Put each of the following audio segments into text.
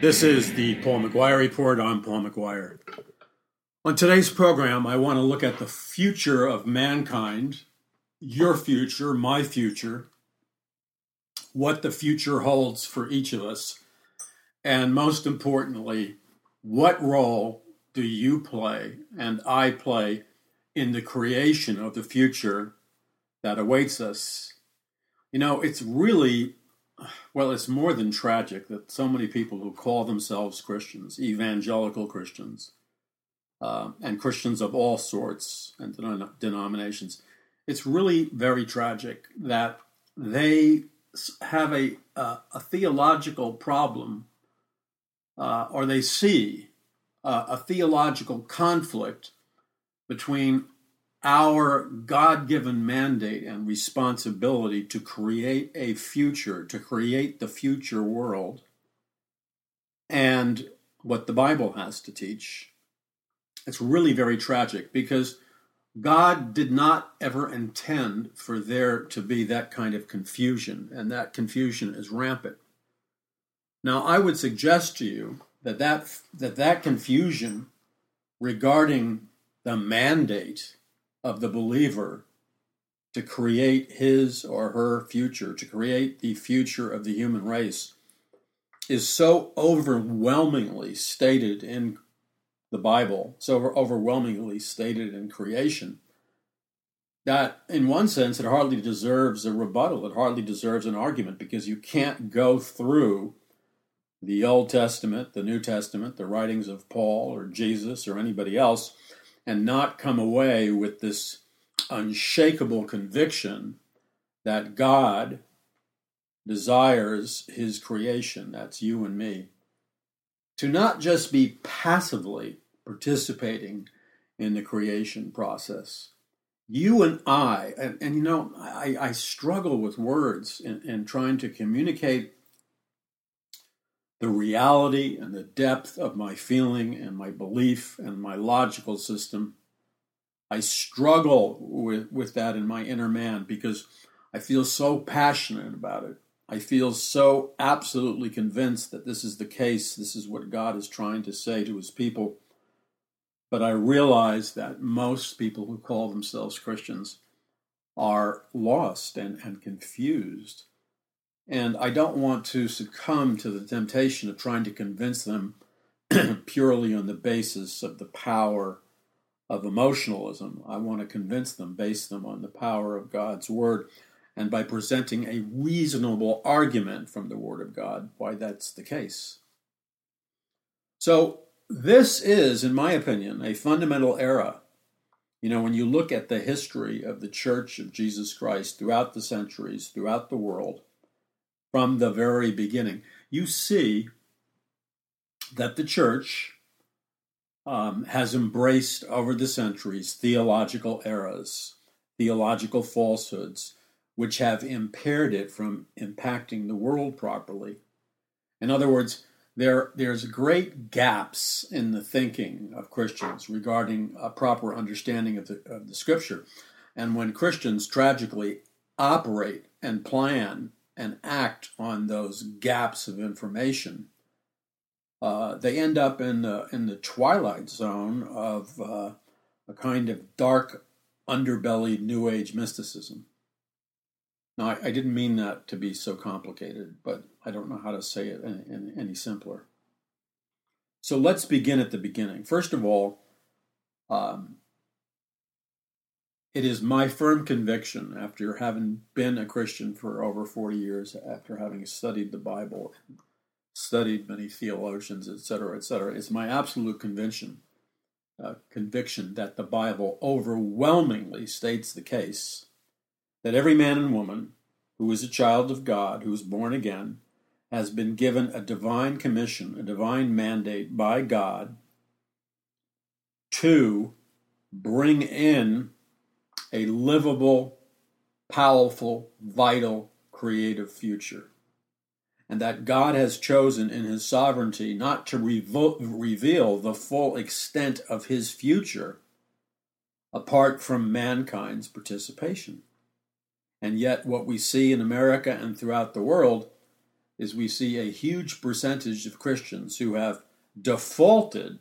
This is the Paul McGuire Report. I'm Paul McGuire. On today's program, I want to look at the future of mankind, your future, my future, what the future holds for each of us, and most importantly, what role do you play and I play in the creation of the future that awaits us. You know, it's really, well, it's more than tragic that so many people who call themselves Christians, evangelical Christians, and Christians of all sorts and denominations, it's really very tragic that they have a theological problem, or they see a theological conflict between our God-given mandate and responsibility to create a future, to create the future world, and what the Bible has to teach. It's really very tragic because God did not ever intend for there to be that kind of confusion, and that confusion is rampant. Now, I would suggest to you that confusion regarding the mandate of the believer to create his or her future, to create the future of the human race, is so overwhelmingly stated in the Bible, so overwhelmingly stated in creation, that in one sense it hardly deserves a rebuttal, it hardly deserves an argument, because you can't go through the Old Testament, the New Testament, the writings of Paul or Jesus or anybody else, and not come away with this unshakable conviction that God desires his creation, that's you and me, to not just be passively participating in the creation process. You and I, and you know, I struggle with words in trying to communicate the reality and the depth of my feeling and my belief and my logical system. I struggle with that in my inner man because I feel so passionate about it. I feel so absolutely convinced that this is the case. This is what God is trying to say to his people. But I realize that most people who call themselves Christians are lost and confused. And I don't want to succumb to the temptation of trying to convince them purely on the basis of the power of emotionalism. I want to convince them, base them on the power of God's Word, and by presenting a reasonable argument from the Word of God why that's the case. So this is, in my opinion, a fundamental era. You know, when you look at the history of the Church of Jesus Christ throughout the centuries, throughout the world, from the very beginning, you see that the Church has embraced over the centuries theological errors, theological falsehoods, which have impaired it from impacting the world properly. In other words, there's great gaps in the thinking of Christians regarding a proper understanding of the Scripture. And when Christians tragically operate and plan and act on those gaps of information, they end up in the twilight zone of a kind of dark underbelly New Age mysticism. Now, I didn't mean that to be so complicated, but I don't know how to say it any simpler. So let's begin at the beginning. First of all, it is my firm conviction, after having been a Christian for over 40 years, after having studied the Bible, studied many theologians, etc., it's my absolute conviction that the Bible overwhelmingly states the case that every man and woman who is a child of God, who is born again, has been given a divine commission, a divine mandate by God to bring in a livable, powerful, vital, creative future. And that God has chosen in his sovereignty not to reveal the full extent of his future apart from mankind's participation. And yet what we see in America and throughout the world is we see a huge percentage of Christians who have defaulted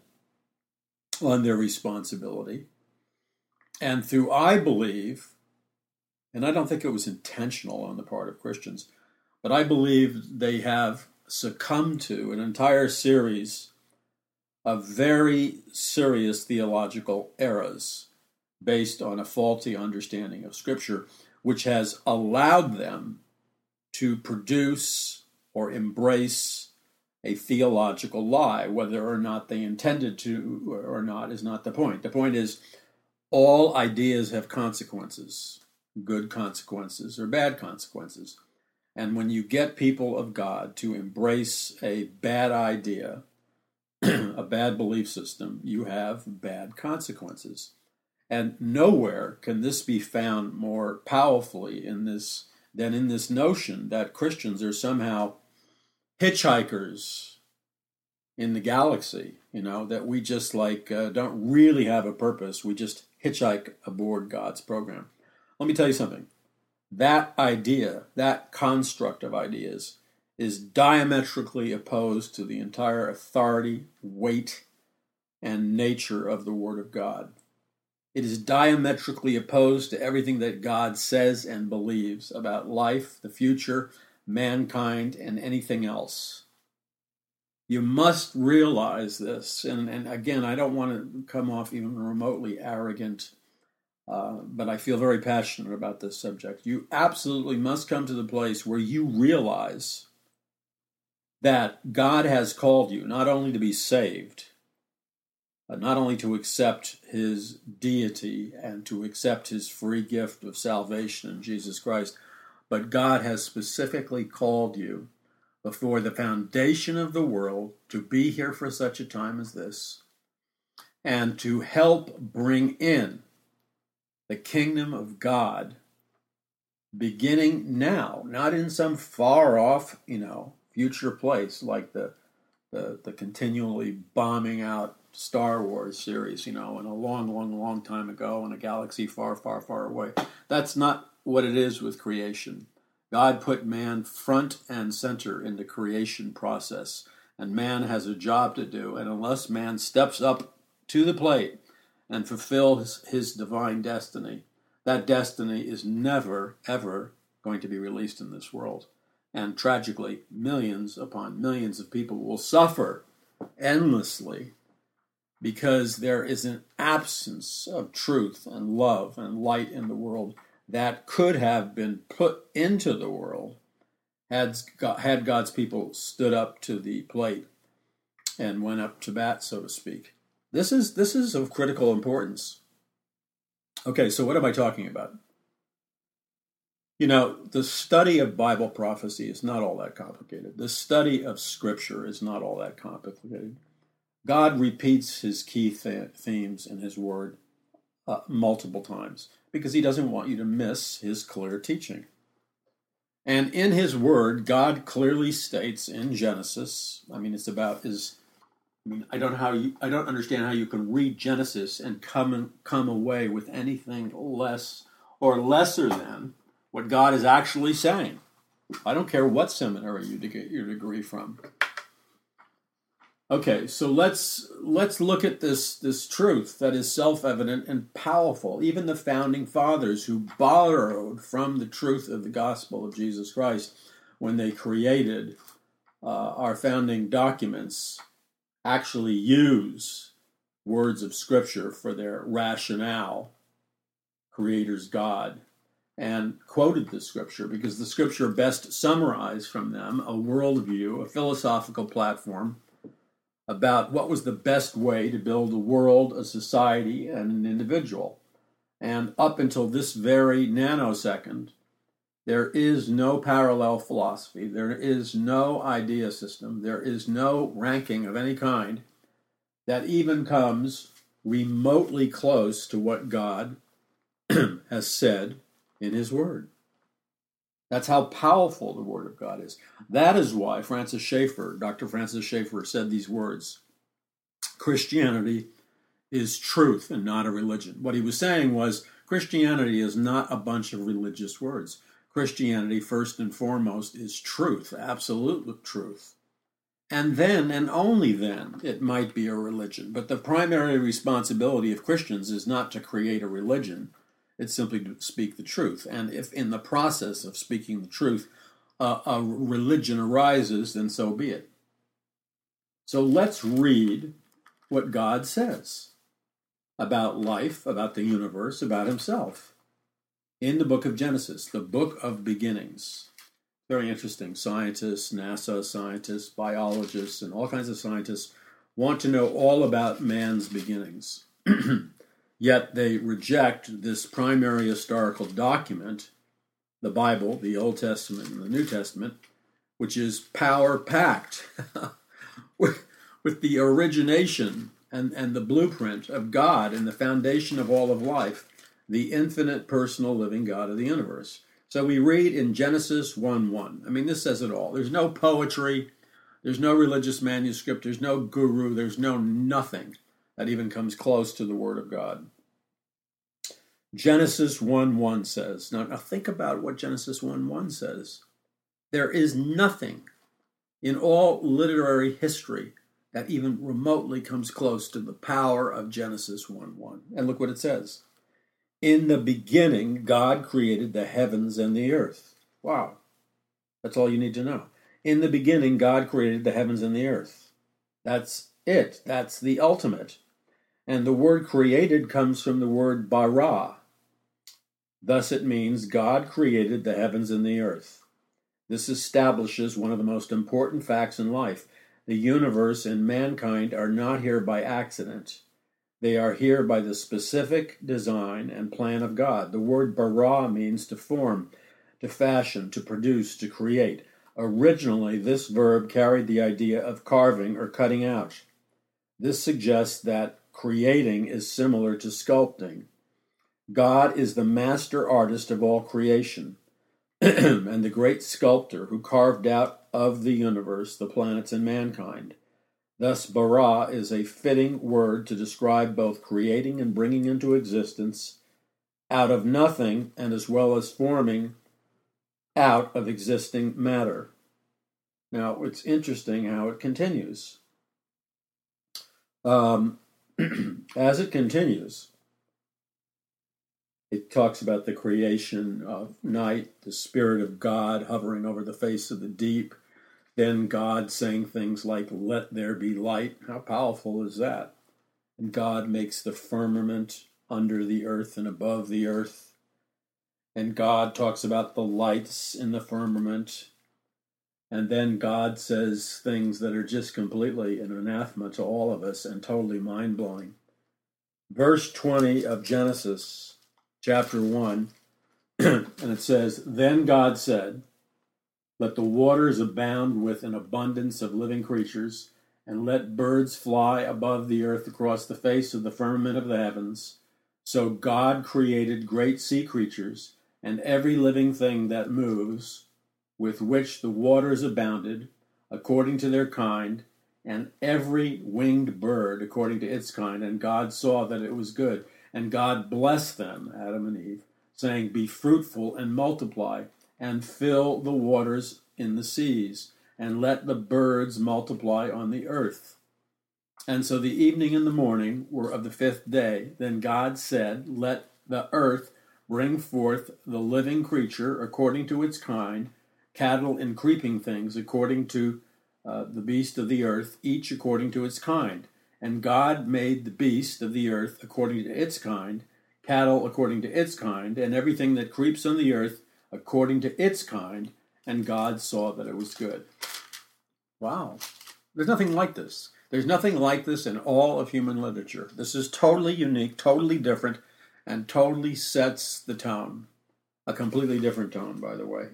on their responsibility. And through, I believe, and I don't think it was intentional on the part of Christians, but I believe they have succumbed to an entire series of very serious theological errors based on a faulty understanding of Scripture, which has allowed them to produce or embrace a theological lie. Whether or not they intended to or not is not the point. The point is, all ideas have consequences, good consequences or bad consequences. And when you get people of God to embrace a bad idea, a bad belief system, you have bad consequences. And nowhere can this be found more powerfully than in this notion that Christians are somehow hitchhikers in the galaxy, that we just don't really have a purpose. We just hitchhike aboard God's program. Let me tell you something. That idea, that construct of ideas, is diametrically opposed to the entire authority, weight, and nature of the Word of God. It is diametrically opposed to everything that God says and believes about life, the future, mankind, and anything else. You must realize this. And again, I don't want to come off even remotely arrogant, but I feel very passionate about this subject. You absolutely must come to the place where you realize that God has called you not only to be saved, not only to accept his deity and to accept his free gift of salvation in Jesus Christ, but God has specifically called you before the foundation of the world to be here for such a time as this and to help bring in the kingdom of God beginning now, not in some far off, future place like the continually bombing out Star Wars series, in a long time ago in a galaxy far, far, far away. That's not what it is with creation. God put man front and center in the creation process, and man has a job to do, and unless man steps up to the plate and fulfills his divine destiny, that destiny is never, ever going to be released in this world. And tragically, millions upon millions of people will suffer endlessly because there is an absence of truth and love and light in the world that could have been put into the world had God's people stood up to the plate and went up to bat, so to speak. This is of critical importance. Okay, so what am I talking about? The study of Bible prophecy is not all that complicated. The study of Scripture is not all that complicated. God repeats his key themes in his word multiple times because he doesn't want you to miss his clear teaching. And in his word, God clearly states in Genesis, I don't understand how you can read Genesis and come away with anything less or lesser than what God is actually saying. I don't care what seminary you get your degree from. Okay, so let's look at this truth that is self-evident and powerful. Even the founding fathers who borrowed from the truth of the gospel of Jesus Christ when they created our founding documents actually use words of Scripture for their rationale, Creator's God, and quoted the Scripture because the Scripture best summarized from them a worldview, a philosophical platform about what was the best way to build a world, a society, and an individual. And up until this very nanosecond, there is no parallel philosophy, there is no idea system, there is no ranking of any kind that even comes remotely close to what God has said in his word. That's how powerful the Word of God is. That is why Dr. Francis Schaeffer said these words: Christianity is truth and not a religion. What he was saying was Christianity is not a bunch of religious words. Christianity, first and foremost, is truth, absolute truth. And then, and only then, it might be a religion. But the primary responsibility of Christians is not to create a religion. It's simply to speak the truth. And if in the process of speaking the truth, a religion arises, then so be it. So let's read what God says about life, about the universe, about himself in the book of Genesis, the book of beginnings. Very interesting. Scientists, NASA scientists, biologists, and all kinds of scientists want to know all about man's beginnings. Yet they reject this primary historical document, the Bible, the Old Testament and the New Testament, which is power-packed with the origination and the blueprint of God and the foundation of all of life, the infinite personal living God of the universe. So we read in Genesis 1:1. I mean, this says it all. There's no poetry, there's no religious manuscript, there's no guru, there's no nothing that even comes close to the Word of God. Genesis 1:1 says, now think about what Genesis 1:1 says. There is nothing in all literary history that even remotely comes close to the power of Genesis 1:1. And look what it says. In the beginning, God created the heavens and the earth. Wow. That's all you need to know. In the beginning, God created the heavens and the earth. That's it. That's the ultimate. And the word created comes from the word bara. Thus it means God created the heavens and the earth. This establishes one of the most important facts in life. The universe and mankind are not here by accident. They are here by the specific design and plan of God. The word bara means to form, to fashion, to produce, to create. Originally, this verb carried the idea of carving or cutting out. This suggests that creating is similar to sculpting. God is the master artist of all creation and the great sculptor who carved out of the universe the planets and mankind. Thus, bara is a fitting word to describe both creating and bringing into existence out of nothing, and as well as forming out of existing matter. Now, it's interesting how it continues. As it continues, it talks about the creation of night, the Spirit of God hovering over the face of the deep, then God saying things like, "Let there be light." How powerful is that? And God makes the firmament under the earth and above the earth. And God talks about the lights in the firmament. And then God says things that are just completely an anathema to all of us and totally mind-blowing. Verse 20 of Genesis, chapter 1, and it says, "Then God said, let the waters abound with an abundance of living creatures, and let birds fly above the earth across the face of the firmament of the heavens. So God created great sea creatures, and every living thing that moves, with which the waters abounded, according to their kind, and every winged bird according to its kind. And God saw that it was good. And God blessed them," Adam and Eve, saying, "Be fruitful and multiply, and fill the waters in the seas, and let the birds multiply on the earth." And so the evening and the morning were of the fifth day. Then God said, "Let the earth bring forth the living creature according to its kind, cattle and creeping things according to the beast of the earth, each according to its kind." And God made the beast of the earth according to its kind, cattle according to its kind, and everything that creeps on the earth according to its kind, and God saw that it was good. Wow. There's nothing like this. There's nothing like this in all of human literature. This is totally unique, totally different, and totally sets the tone. A completely different tone, by the way.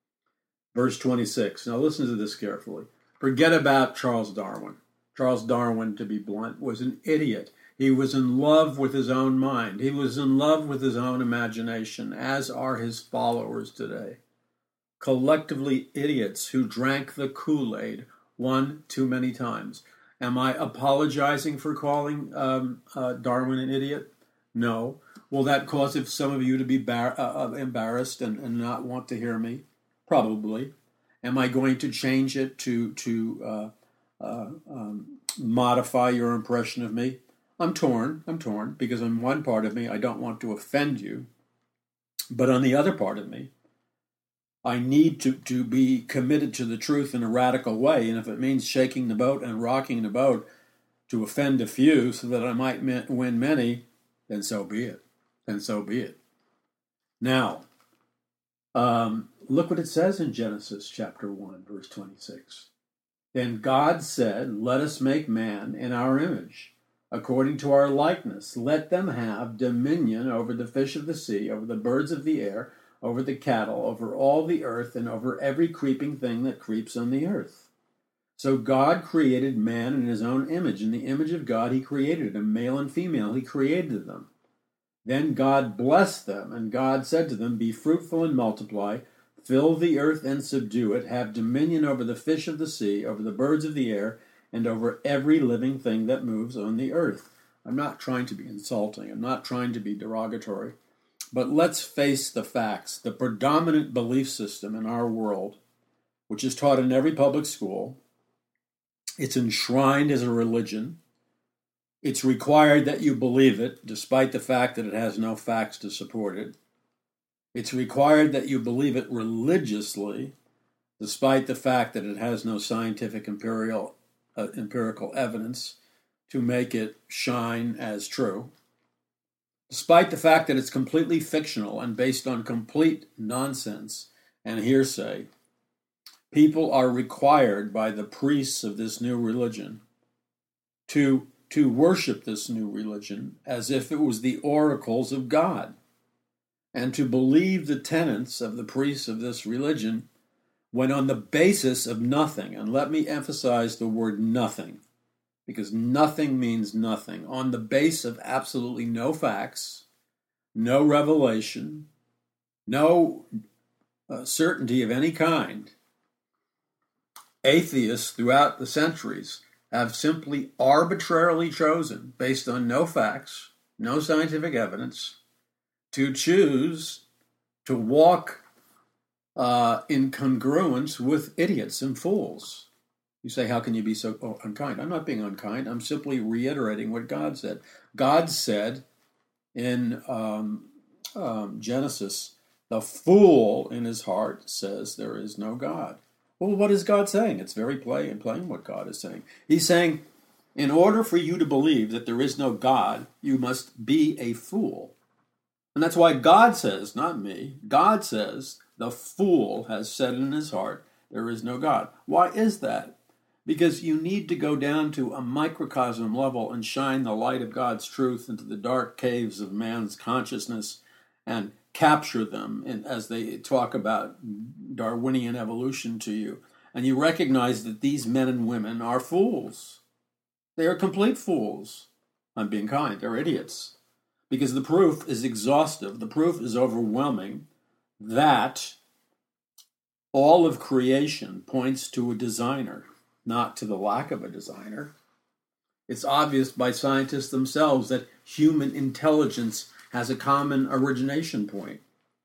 Verse 26. Now listen to this carefully. Forget about Charles Darwin. Charles Darwin, to be blunt, was an idiot. He was in love with his own mind. He was in love with his own imagination, as are his followers today. Collectively idiots who drank the Kool-Aid one too many times. Am I apologizing for calling Darwin an idiot? No. Will that cause some of you to be embarrassed and not want to hear me? Probably. Am I going to change it to modify your impression of me? I'm torn, because on one part of me, I don't want to offend you. But on the other part of me, I need to be committed to the truth in a radical way. And if it means shaking the boat and rocking the boat to offend a few so that I might win many, then so be it. Then so be it. Now, look what it says in Genesis chapter 1, verse 26. Then God said, let us make man in our image, according to our likeness. Let them have dominion over the fish of the sea, over the birds of the air, over the cattle, over all the earth, and over every creeping thing that creeps on the earth. So God created man in his own image. In the image of God he created him, male and female, he created them. Then God blessed them, and God said to them, be fruitful and multiply, fill the earth and subdue it, have dominion over the fish of the sea, over the birds of the air, and over every living thing that moves on the earth. I'm not trying to be insulting. I'm not trying to be derogatory. But let's face the facts. The predominant belief system in our world, which is taught in every public school, it's enshrined as a religion. It's required that you believe it, despite the fact that it has no facts to support it. It's required that you believe it religiously, despite the fact that it has no scientific empirical evidence to make it shine as true. Despite the fact that it's completely fictional and based on complete nonsense and hearsay, people are required by the priests of this new religion to worship this new religion as if it was the oracles of God, and to believe the tenets of the priests of this religion when on the basis of nothing, and let me emphasize the word nothing, because nothing means nothing, on the base of absolutely no facts, no revelation, no certainty of any kind, atheists throughout the centuries have simply arbitrarily chosen, based on no facts, no scientific evidence, to choose to walk in congruence with idiots and fools. You say, how can you be so unkind? I'm not being unkind. I'm simply reiterating what God said. God said in Genesis, the fool in his heart says there is no God. Well, what is God saying? It's very plain what God is saying. He's saying, in order for you to believe that there is no God, you must be a fool. And that's why God says, not me, God says, the fool has said in his heart, there is no God. Why is that? Because you need to go down to a microcosm level and shine the light of God's truth into the dark caves of man's consciousness and capture them as they talk about Darwinian evolution to you. And you recognize that these men and women are fools. They are complete fools. I'm being kind. They're idiots. Because the proof is exhaustive. The proof is overwhelming that all of creation points to a designer, not to the lack of a designer. It's obvious by scientists themselves that human intelligence has a common origination point.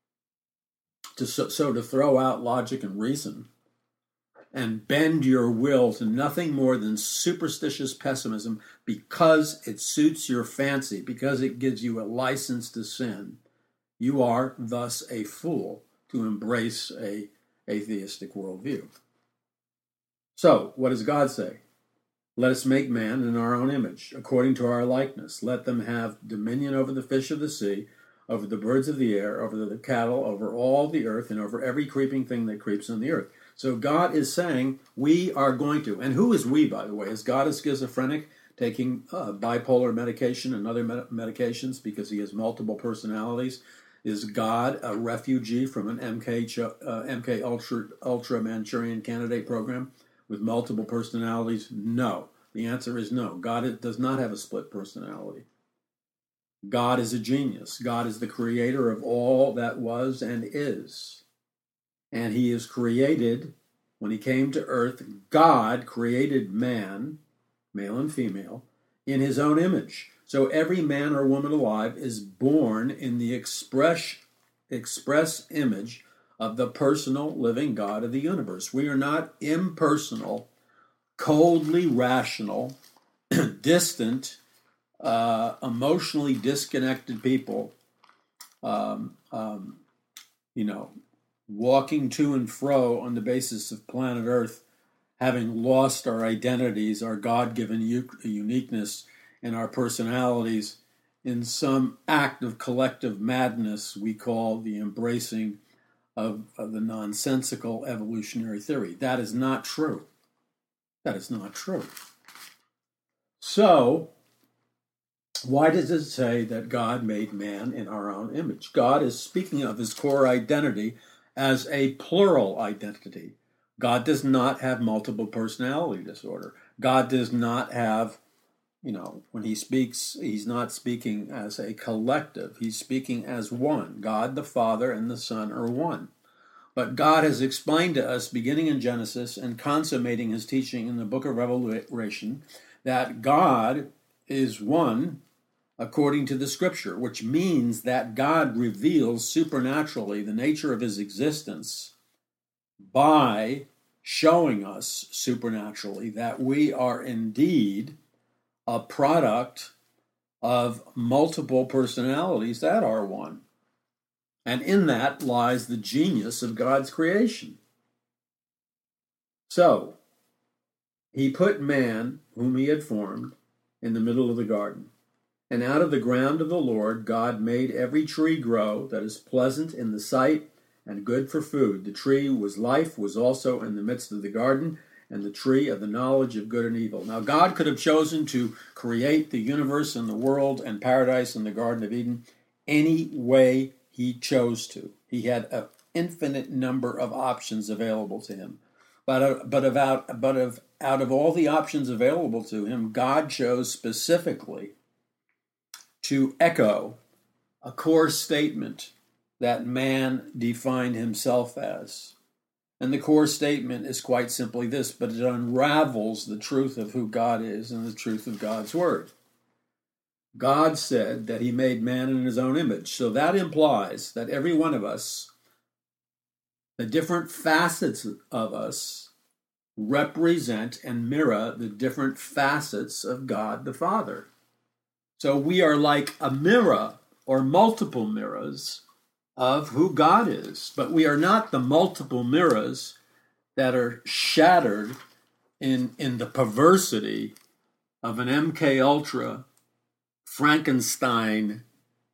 To throw out logic and reason and bend your will to nothing more than superstitious pessimism because it suits your fancy, because it gives you a license to sin, you are thus a fool to embrace a atheistic worldview. So, what does God say? Let us make man in our own image, according to our likeness. Let them have dominion over the fish of the sea, over the birds of the air, over the cattle, over all the earth, and over every creeping thing that creeps on the earth. So God is saying we are going to. And who is we, by the way? Is God a schizophrenic taking bipolar medication and other medications because he has multiple personalities? Is God a refugee from an MK Ultra Manchurian Candidate program with multiple personalities? No. The answer is no. God does not have a split personality. God is a genius. God is the creator of all that was and is. And he is created, when he came to earth, God created man, male and female, in his own image. So every man or woman alive is born in the express image of the personal living God of the universe. We are not impersonal, coldly rational, distant, emotionally disconnected people, um, um, walking to and fro on the basis of planet Earth, having lost our identities, our God-given uniqueness, and our personalities in some act of collective madness we call the embracing of the nonsensical evolutionary theory. That is not true. That is not true. So, why does it say that God made man in our own image? God is speaking of his core identity as a plural identity. God does not have multiple personality disorder. God does not have, when he speaks, he's not speaking as a collective. He's speaking as one. God the Father and the Son are one. But God has explained to us, beginning in Genesis and consummating his teaching in the book of Revelation, that God is one according to the scripture, which means that God reveals supernaturally the nature of his existence by showing us supernaturally that we are indeed a product of multiple personalities that are one. And in that lies the genius of God's creation. So, he put man, whom he had formed, in the middle of the garden. And out of the ground of the Lord God made every tree grow that is pleasant in the sight and good for food. The tree was life, was also in the midst of the garden, and the tree of the knowledge of good and evil. Now God could have chosen to create the universe and the world and paradise in the Garden of Eden any way he chose to. He had an infinite number of options available to him. But out of all the options available to him, God chose specifically to echo a core statement that man defined himself as. And the core statement is quite simply this, but it unravels the truth of who God is and the truth of God's word. God said that he made man in his own image. So that implies that every one of us, the different facets of us, represent and mirror the different facets of God the Father. So we are like a mirror or multiple mirrors of who God is, but we are not the multiple mirrors that are shattered in the perversity of an MK Ultra, Frankenstein,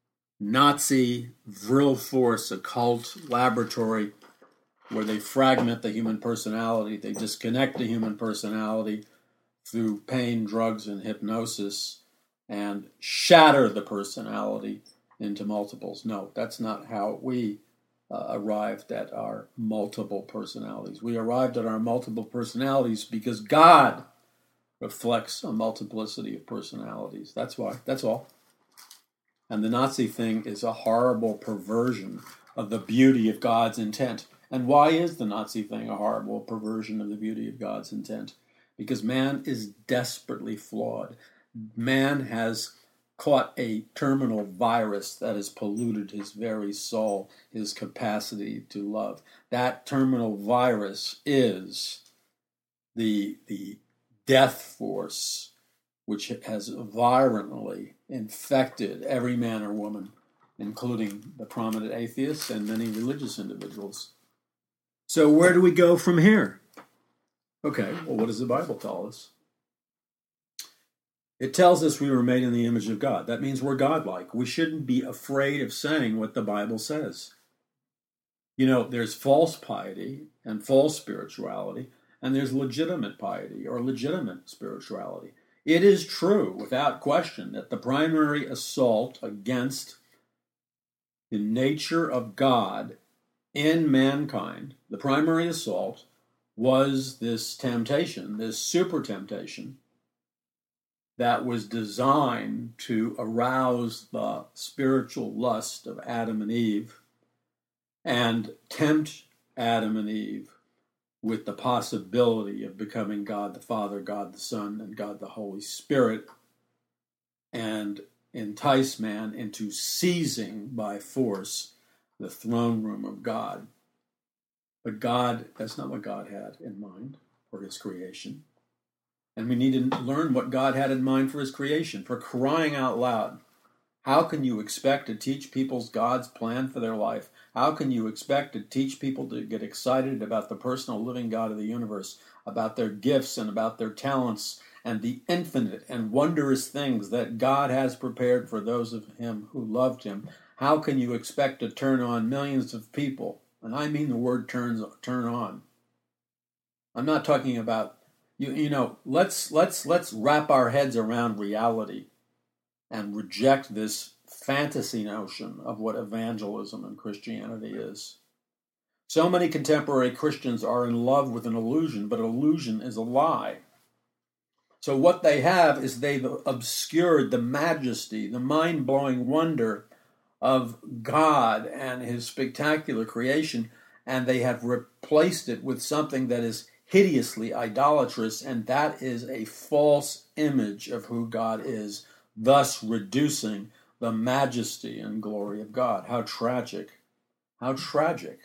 Nazi, Vril Force, occult laboratory where they fragment the human personality, they disconnect the human personality through pain, drugs, and hypnosis, and shatter the personality into multiples. No, that's not how we arrived at our multiple personalities. We arrived at our multiple personalities because God reflects a multiplicity of personalities. That's why. That's all. And the Nazi thing is a horrible perversion of the beauty of God's intent. And why is the Nazi thing a horrible perversion of the beauty of God's intent? Because man is desperately flawed. Man has caught a terminal virus that has polluted his very soul, his capacity to love. That terminal virus is the death force which has virulently infected every man or woman, including the prominent atheists and many religious individuals. So where do we go from here? Okay, well, what does the Bible tell us? It tells us we were made in the image of God. That means we're godlike. We shouldn't be afraid of saying what the Bible says. There's false piety and false spirituality, and there's legitimate piety or legitimate spirituality. It is true, without question, that the primary assault against the nature of God in mankind, the primary assault, was this temptation, this super temptation, that was designed to arouse the spiritual lust of Adam and Eve and tempt Adam and Eve with the possibility of becoming God the Father, God the Son, and God the Holy Spirit and entice man into seizing by force the throne room of God. But that's not what God had in mind for his creation. And we need to learn what God had in mind for his creation. For crying out loud, how can you expect to teach people God's plan for their life? How can you expect to teach people to get excited about the personal living God of the universe, about their gifts and about their talents and the infinite and wondrous things that God has prepared for those of him who loved him? How can you expect to turn on millions of people? And I mean the word turn on. I'm not talking about let's wrap our heads around reality and reject this fantasy notion of what evangelism and Christianity is. So many contemporary Christians are in love with an illusion, but illusion is a lie. So what they have is they've obscured the majesty, the mind-blowing wonder of God and his spectacular creation, and they have replaced it with something that is hideously idolatrous, and that is a false image of who God is, thus reducing the majesty and glory of God. How tragic. How tragic.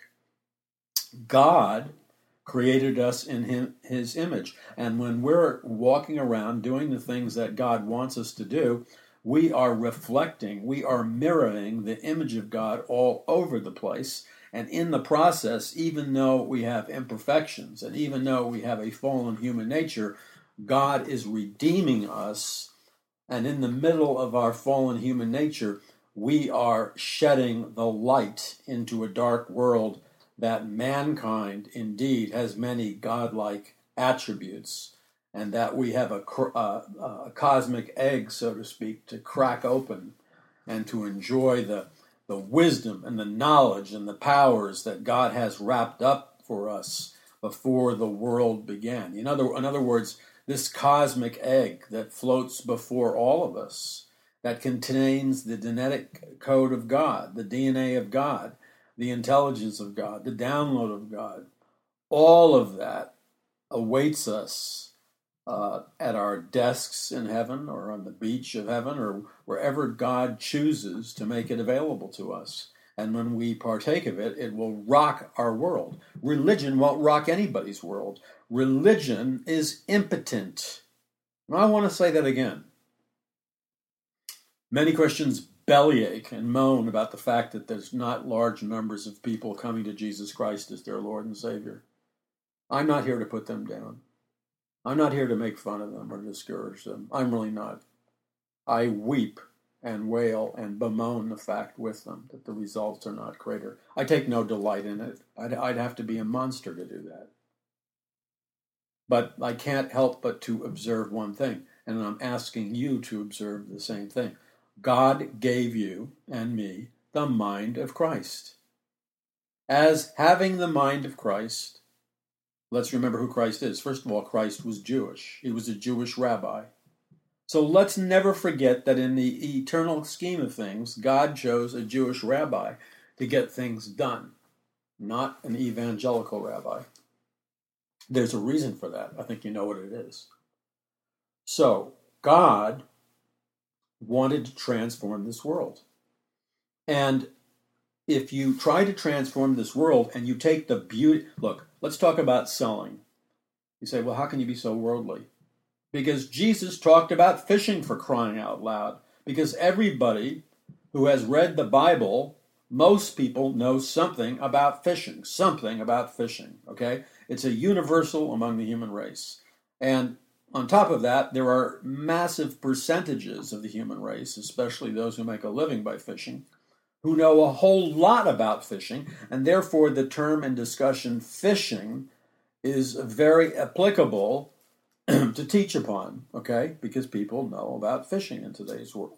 God created us in his image, and when we're walking around doing the things that God wants us to do, we are reflecting, we are mirroring the image of God all over the place. And in the process, even though we have imperfections and even though we have a fallen human nature, God is redeeming us. And in the middle of our fallen human nature, we are shedding the light into a dark world that mankind indeed has many godlike attributes, and that we have a cosmic egg, so to speak, to crack open and to enjoy the wisdom and the knowledge and the powers that God has wrapped up for us before the world began. In other words, this cosmic egg that floats before all of us, that contains the genetic code of God, the DNA of God, the intelligence of God, the download of God, all of that awaits us at our desks in heaven or on the beach of heaven or wherever God chooses to make it available to us. And when we partake of it, it will rock our world. Religion won't rock anybody's world. Religion is impotent. And I want to say that again. Many Christians bellyache and moan about the fact that there's not large numbers of people coming to Jesus Christ as their Lord and Savior. I'm not here to put them down. I'm not here to make fun of them or discourage them. I'm really not. I weep and wail and bemoan the fact with them that the results are not greater. I take no delight in it. I'd have to be a monster to do that. But I can't help but to observe one thing, and I'm asking you to observe the same thing. God gave you and me the mind of Christ. As having the mind of Christ, let's remember who Christ is. First of all, Christ was Jewish. He was a Jewish rabbi. So let's never forget that in the eternal scheme of things, God chose a Jewish rabbi to get things done, not an evangelical rabbi. There's a reason for that. I think you know what it is. So God wanted to transform this world. And if you try to transform this world and you take the beauty... Look, let's talk about selling. You say, well, how can you be so worldly? Because Jesus talked about fishing, for crying out loud. Because everybody who has read the Bible, most people know something about fishing. Okay? It's a universal among the human race. And on top of that, there are massive percentages of the human race, especially those who make a living by fishing, who know a whole lot about fishing, and therefore the term in discussion fishing is very applicable to teach upon, okay? Because people know about fishing in today's world.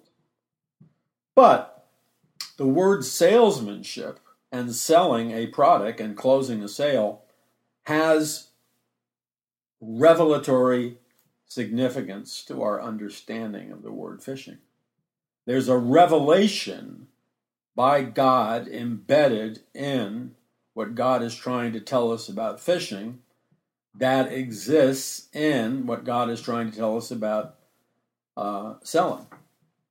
But the word salesmanship and selling a product and closing a sale has revelatory significance to our understanding of the word fishing. There's a revelation by God embedded in what God is trying to tell us about fishing that exists in what God is trying to tell us about selling.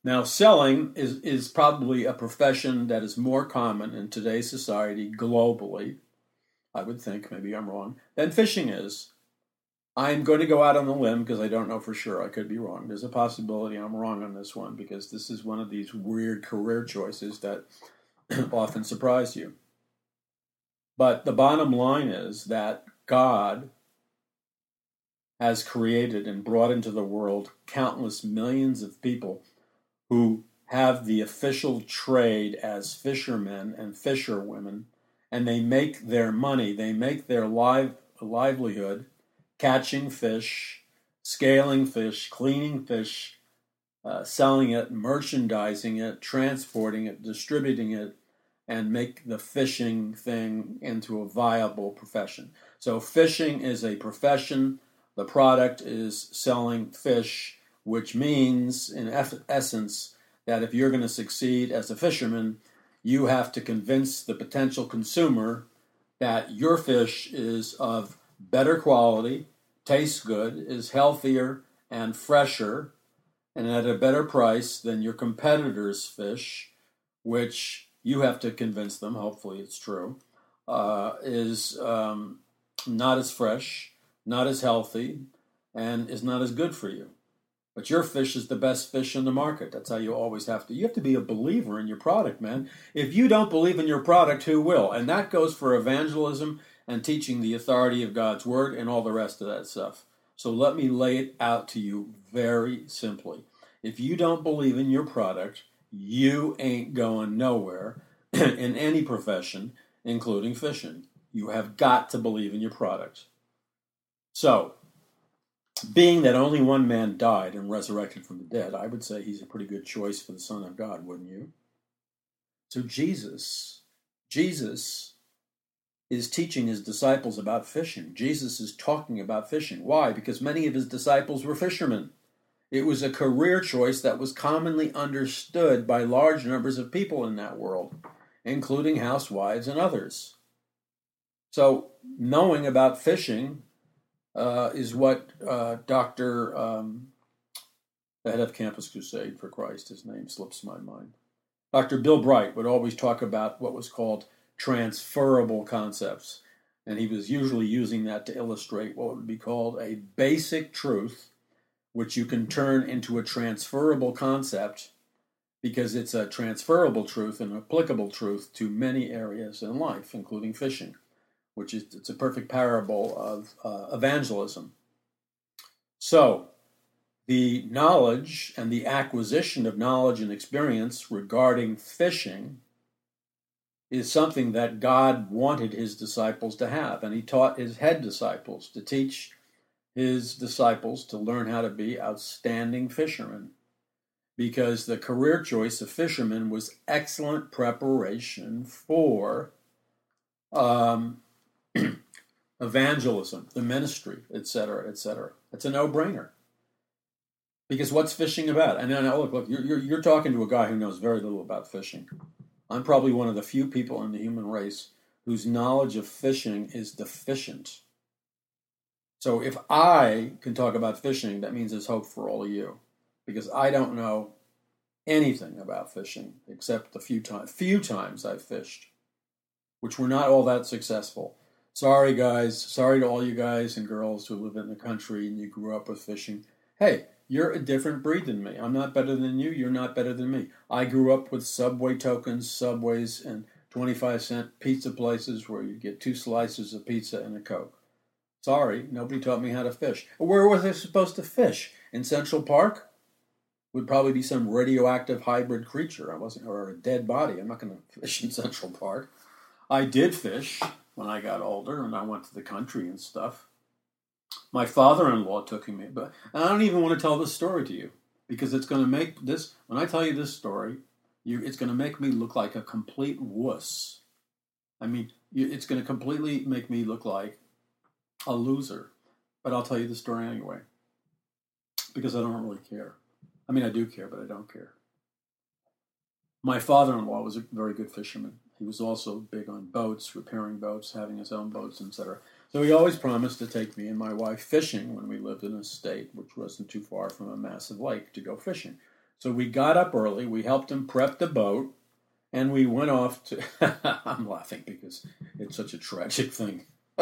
Now, selling is probably a profession that is more common in today's society globally, I would think, maybe I'm wrong, than fishing is. I'm going to go out on a limb because I don't know for sure. I could be wrong. There's a possibility I'm wrong on this one because this is one of these weird career choices that often surprise you. But the bottom line is that God has created and brought into the world countless millions of people who have the official trade as fishermen and fisherwomen, and they make their money, they make their livelihood catching fish, scaling fish, cleaning fish, selling it, merchandising it, transporting it, distributing it, and make the fishing thing into a viable profession. So fishing is a profession. The product is selling fish, which means, in essence, that if you're going to succeed as a fisherman, you have to convince the potential consumer that your fish is of better quality, tastes good, is healthier and fresher, and at a better price than your competitor's fish, which you have to convince them, hopefully it's true, is not as fresh, not as healthy, and is not as good for you. But your fish is the best fish in the market. That's how you always have to. You have to be a believer in your product, man. If you don't believe in your product, who will? And that goes for evangelism and teaching the authority of God's word and all the rest of that stuff. So let me lay it out to you very simply. If you don't believe in your product, you ain't going nowhere in any profession, including fishing. You have got to believe in your product. So, being that only one man died and resurrected from the dead, I would say he's a pretty good choice for the Son of God, wouldn't you? So Jesus is teaching his disciples about fishing. Jesus is talking about fishing. Why? Because many of his disciples were fishermen. It was a career choice that was commonly understood by large numbers of people in that world, including housewives and others. So knowing about fishing is what Dr. The head of Campus Crusade for Christ, his name slips my mind, Dr. Bill Bright would always talk about what was called transferable concepts. And he was usually using that to illustrate what would be called a basic truth, which you can turn into a transferable concept because it's a transferable truth and applicable truth to many areas in life, including fishing, which is it's a perfect parable of evangelism. So, the knowledge and the acquisition of knowledge and experience regarding fishing is something that God wanted his disciples to have, and he taught his head disciples to teach his disciples to learn how to be outstanding fishermen, because the career choice of fishermen was excellent preparation for evangelism, the ministry, etc., etc. It's a no-brainer. Because what's fishing about? And now look, you're talking to a guy who knows very little about fishing. I'm probably one of the few people in the human race whose knowledge of fishing is deficient. So if I can talk about fishing, that means there's hope for all of you. Because I don't know anything about fishing except the few times I've fished, which were not all that successful. Sorry, guys. Sorry to all you guys and girls who live in the country and you grew up with fishing. Hey, you're a different breed than me. I'm not better than you. You're not better than me. I grew up with Subway tokens, Subways, and 25-cent pizza places where you get 2 slices of pizza and a Coke. Sorry, nobody taught me how to fish. Where was I supposed to fish? In Central Park? Would probably be some radioactive hybrid creature. Or a dead body. I'm not going to fish in Central Park. I did fish when I got older and I went to the country and stuff. My father-in-law took me, but I don't even want to tell this story to you because it's going to make this, when I tell you this story, it's going to make me look like a complete wuss. I mean, it's going to completely make me look like a loser, but I'll tell you the story anyway because I don't really care. I mean, I do care, but I don't care. My father-in-law was a very good fisherman. He was also big on boats, repairing boats, having his own boats, etc. So he always promised to take me and my wife fishing when we lived in a state which wasn't too far from a massive lake to go fishing. So we got up early, we helped him prep the boat, and we went off to, I'm laughing because it's such a tragic thing.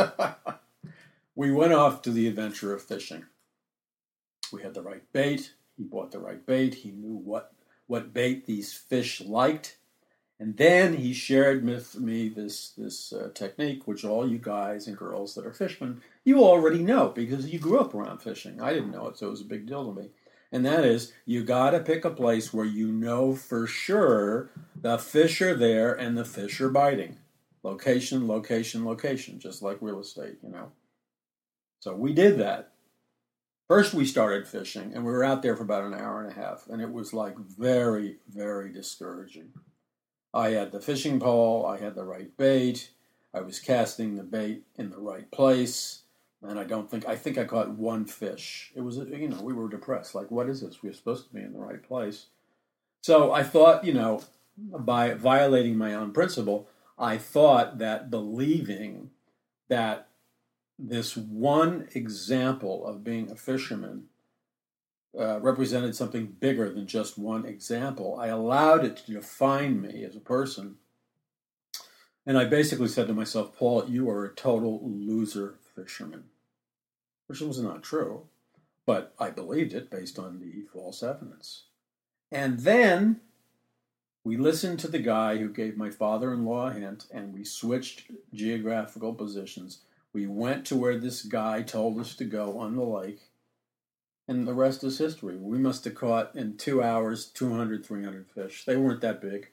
We went off to the adventure of fishing. We had the right bait. He bought the right bait. He knew what bait these fish liked. And then he shared with me this technique, which all you guys and girls that are fishermen, you already know because you grew up around fishing. I didn't know it, so it was a big deal to me. And that is, you got to pick a place where you know for sure the fish are there and the fish are biting. Location, location, location, just like real estate, you know. So we did that. First we started fishing, and we were out there for about an hour and a half, and it was like very, very discouraging. I had the fishing pole, I had the right bait, I was casting the bait in the right place, and I think I caught one fish. It was, we were depressed. Like, what is this? We were supposed to be in the right place. So I thought, by violating my own principle, I thought that believing that this one example of being a fisherman represented something bigger than just one example. I allowed it to define me as a person. And I basically said to myself, Paul, you are a total loser fisherman. Which was not true, but I believed it based on the false evidence. And then we listened to the guy who gave my father-in-law a hint, and we switched geographical positions. We went to where this guy told us to go on the lake, and the rest is history. We must have caught in 2 hours 200, 300 fish. They weren't that big.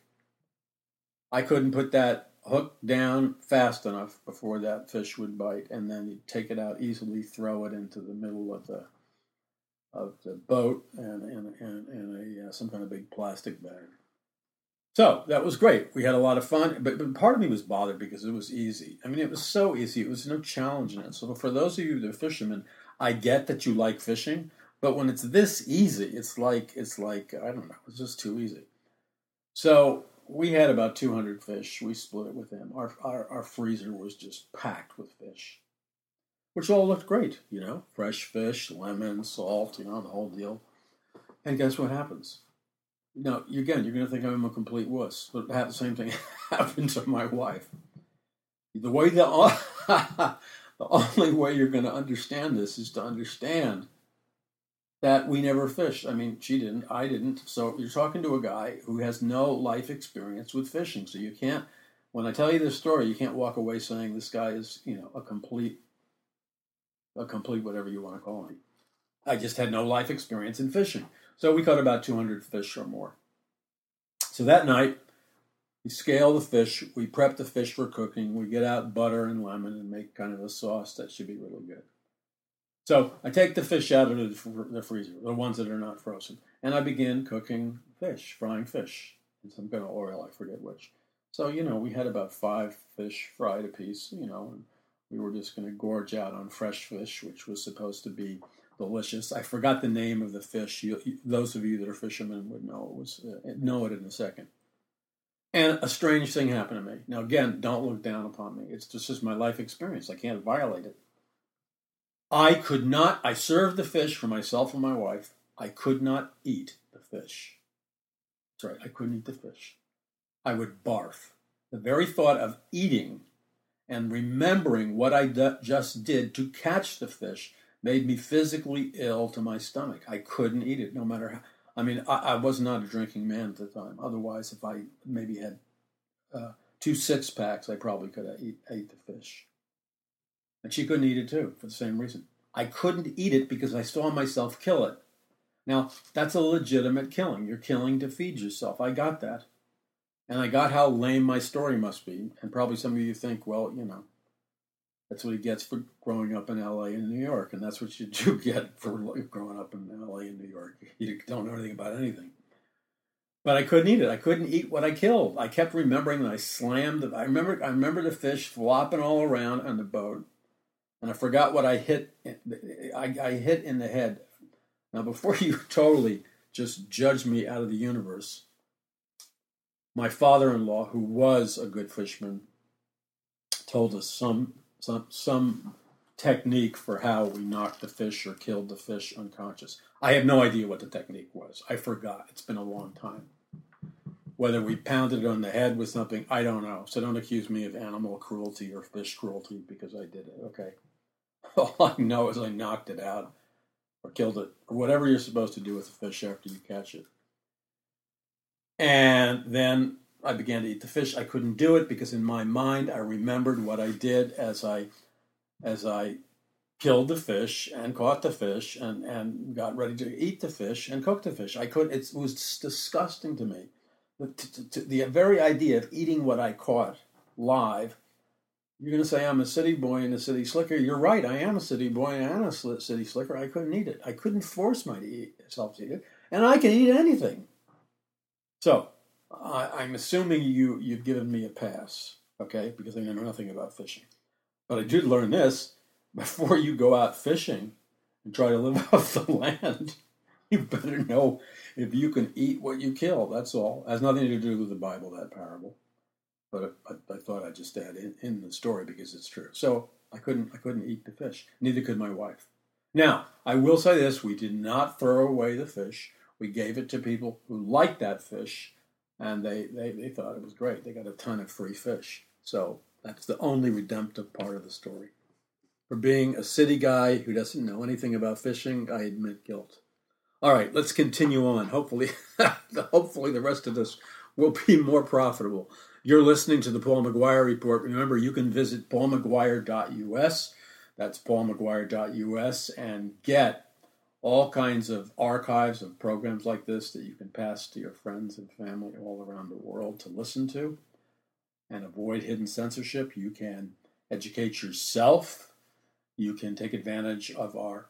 I couldn't put that hook down fast enough before that fish would bite, and then you'd take it out easily, throw it into the middle of the boat and some kind of big plastic bag. So that was great. We had a lot of fun, but part of me was bothered because it was easy. I mean, it was so easy. It was no challenge in it. So for those of you that are fishermen, I get that you like fishing, but when it's this easy, it's like I don't know, it's just too easy. So we had about 200 fish. We split it with him. Our freezer was just packed with fish, which all looked great, fresh fish, lemon, salt, the whole deal. And guess what happens? Now, again, you're going to think I'm a complete wuss, but the same thing happened to my wife. The only way you're going to understand this is to understand that we never fished. I mean, she didn't, I didn't. So you're talking to a guy who has no life experience with fishing. So you can't, when I tell you this story, you can't walk away saying this guy is, a complete whatever you want to call him. I just had no life experience in fishing. So we caught about 200 fish or more. So that night, we scale the fish, we prep the fish for cooking, we get out butter and lemon and make kind of a sauce that should be really good. So I take the fish out of the freezer, the ones that are not frozen, and I begin cooking fish, frying fish in some kind of oil, I forget which. So, we had about 5 fish fried a piece, and we were just going to gorge out on fresh fish, which was supposed to be delicious. I forgot the name of the fish. Those of you that are fishermen would know it in a second. And a strange thing happened to me. Now, again, don't look down upon me. It's just my life experience. I can't violate it. I served the fish for myself and my wife. I could not eat the fish. That's right, I couldn't eat the fish. I would barf. The very thought of eating and remembering what I just did to catch the fish made me physically ill to my stomach. I couldn't eat it, no matter how. I mean, I was not a drinking man at the time. Otherwise, if I maybe had 2 6-packs, I probably could have ate the fish. And she couldn't eat it too, for the same reason. I couldn't eat it because I saw myself kill it. Now, that's a legitimate killing. You're killing to feed yourself. I got that. And I got how lame my story must be. And probably some of you think, well, that's what he gets for growing up in L.A. and New York. And that's what you do get for growing up in L.A. and New York. You don't know anything about anything. But I couldn't eat it. I couldn't eat what I killed. I kept remembering that I slammed it. I remember the fish flopping all around on the boat. And I forgot what I hit. I hit in the head. Now, before you totally just judge me out of the universe, my father-in-law, who was a good fisherman, told us some technique for how we knocked the fish or killed the fish unconscious. I have no idea what the technique was. I forgot. It's been a long time. Whether we pounded it on the head with something, I don't know. So don't accuse me of animal cruelty or fish cruelty because I did it. Okay. All I know is I knocked it out or killed it or whatever you're supposed to do with a fish after you catch it. And then I began to eat the fish. I couldn't do it because in my mind I remembered what I did as I killed the fish and caught the fish and got ready to eat the fish and cook the fish. I couldn't. It was disgusting to me. The very idea of eating what I caught live. You're going to say I'm a city boy and a city slicker. You're right. I am a city boy and a city slicker. I couldn't eat it. I couldn't force myself to eat it. And I can eat anything. So I'm assuming you've given me a pass, okay, because I know nothing about fishing. But I did learn this. Before you go out fishing and try to live off the land, you better know if you can eat what you kill. That's all. It has nothing to do with the Bible, that parable. But I thought I'd just add in the story because it's true. So I couldn't eat the fish. Neither could my wife. Now, I will say this. We did not throw away the fish. We gave it to people who liked that fish, and they thought it was great. They got a ton of free fish. So that's the only redemptive part of the story. For being a city guy who doesn't know anything about fishing, I admit guilt. All right, let's continue on. Hopefully the rest of this will be more profitable. You're listening to the Paul McGuire Report. Remember, you can visit paulmcguire.us. That's paulmcguire.us and get all kinds of archives of programs like this that you can pass to your friends and family all around the world to listen to and avoid hidden censorship. You can educate yourself. You can take advantage of our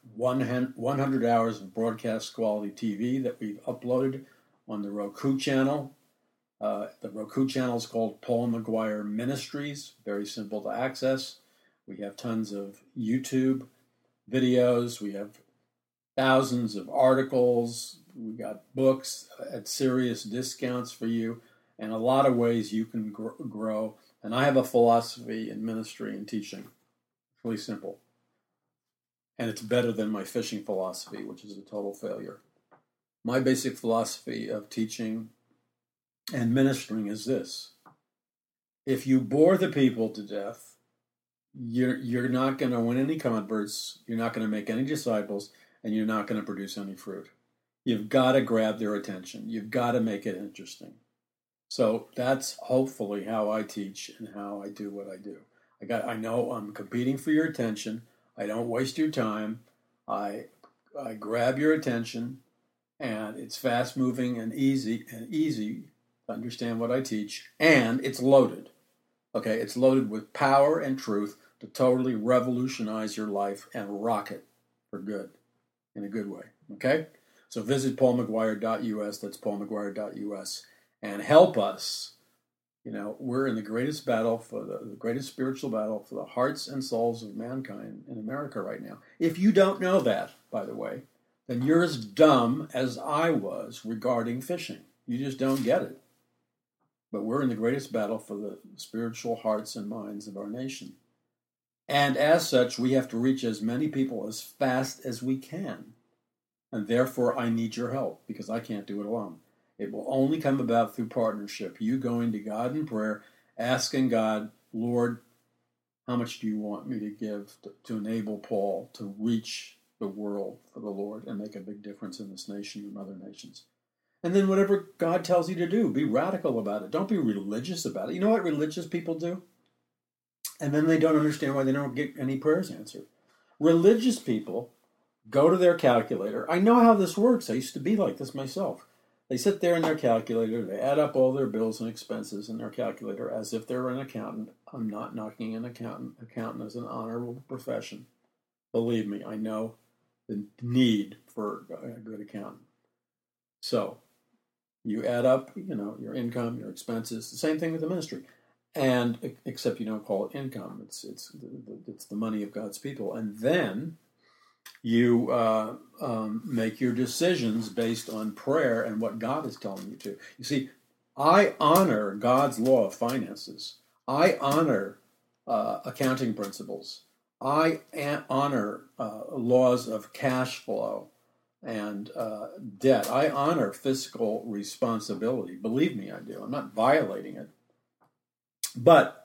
100 hours of broadcast quality TV that we've uploaded on the Roku channel. The Roku channel is called Paul McGuire Ministries. Very simple to access. We have tons of YouTube videos. We have thousands of articles. We got books at serious discounts for you, and a lot of ways you can grow. And I have a philosophy in ministry and teaching. It's really simple. And it's better than my fishing philosophy, which is a total failure. My basic philosophy of teaching and ministering is this. If you bore the people to death, you're not going to win any converts, you're not going to make any disciples, and you're not going to produce any fruit. You've got to grab their attention. You've got to make it interesting. So that's hopefully how I teach and how I do what I do. I know I'm competing for your attention. I don't waste your time. I grab your attention, and it's fast moving and easy to understand what I teach, and it's loaded. Okay, it's loaded with power and truth to totally revolutionize your life and rock it for good, in a good way. Okay, so visit paulmcguire.us. That's paulmcguire.us, and help us. You know, we're in the greatest battle for the greatest spiritual battle for the hearts and souls of mankind in America right now. If you don't know that, by the way, then you're as dumb as I was regarding fishing. You just don't get it. But we're in the greatest battle for the spiritual hearts and minds of our nation. And as such, we have to reach as many people as fast as we can. And therefore, I need your help because I can't do it alone. It will only come about through partnership. You going to God in prayer, asking God, Lord, how much do you want me to give to enable Paul to reach the world for the Lord and make a big difference in this nation and other nations? And then whatever God tells you to do, be radical about it. Don't be religious about it. You know what religious people do? And then they don't understand why they don't get any prayers answered. Religious people go to their calculator. I know how this works. I used to be like this myself. They sit there in their calculator, they add up all their bills and expenses in their calculator as if they're an accountant. I'm not knocking an accountant. Accountant is an honorable profession. Believe me, I know the need for a good accountant. So you add up, your income, your expenses. The same thing with the ministry, and except you don't call it income. It's the money of God's people, and then you make your decisions based on prayer and what God is telling you to. You see, I honor God's law of finances. I honor accounting principles. honor laws of cash flow and debt. I honor fiscal responsibility. Believe me, I do. I'm not violating it. But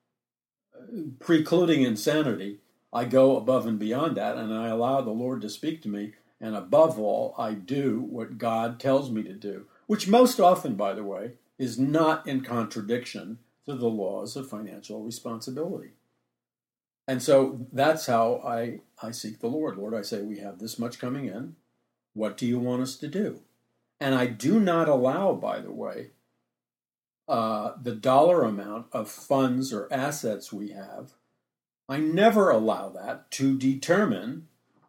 precluding insanity, I go above and beyond that, and I allow the Lord to speak to me. And above all, I do what God tells me to do, which most often, by the way, is not in contradiction to the laws of financial responsibility. And so that's how I seek the Lord. Lord, I say, we have this much coming in. What do you want us to do? And I do not allow, by the way, the dollar amount of funds or assets we have. I never allow that to determine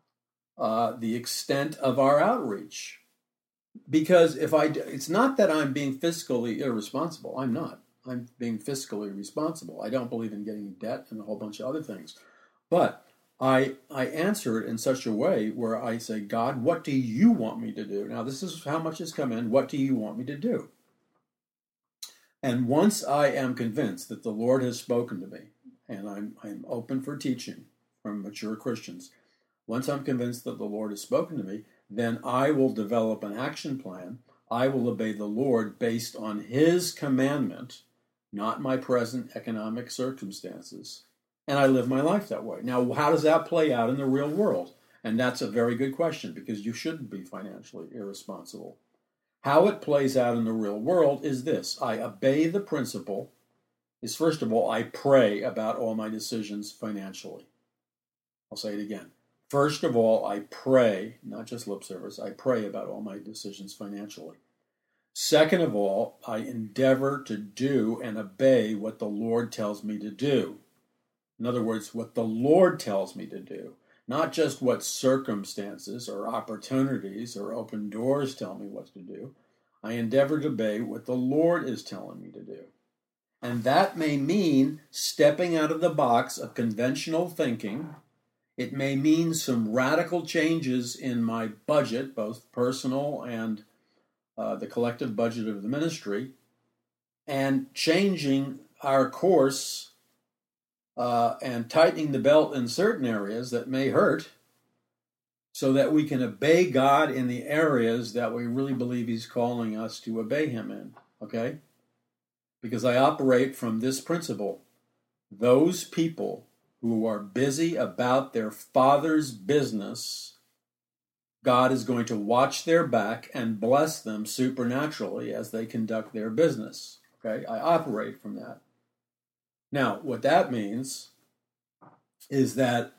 the extent of our outreach. Because it's not that I'm being fiscally irresponsible. I'm not. I'm being fiscally responsible. I don't believe in getting debt and a whole bunch of other things. But I answer it in such a way where I say, God, what do you want me to do? Now, this is how much has come in. What do you want me to do? And once I am convinced that the Lord has spoken to me, and I'm open for teaching from mature Christians, once I'm convinced that the Lord has spoken to me, then I will develop an action plan. I will obey the Lord based on His commandment, not my present economic circumstances. And I live my life that way. Now, how does that play out in the real world? And that's a very good question, because you shouldn't be financially irresponsible. How it plays out in the real world is this. I obey the principle is, first of all, I pray about all my decisions financially. I'll say it again. First of all, I pray, not just lip service, I pray about all my decisions financially. Second of all, I endeavor to do and obey what the Lord tells me to do. In other words, what the Lord tells me to do, not just what circumstances or opportunities or open doors tell me what to do. I endeavor to obey what the Lord is telling me to do. And that may mean stepping out of the box of conventional thinking. It may mean some radical changes in my budget, both personal and the collective budget of the ministry, and changing our course and tightening the belt in certain areas that may hurt, so that we can obey God in the areas that we really believe He's calling us to obey Him in, okay? Because I operate from this principle. Those people who are busy about their Father's business, God is going to watch their back and bless them supernaturally as they conduct their business, okay? I operate from that. Now, what that means is that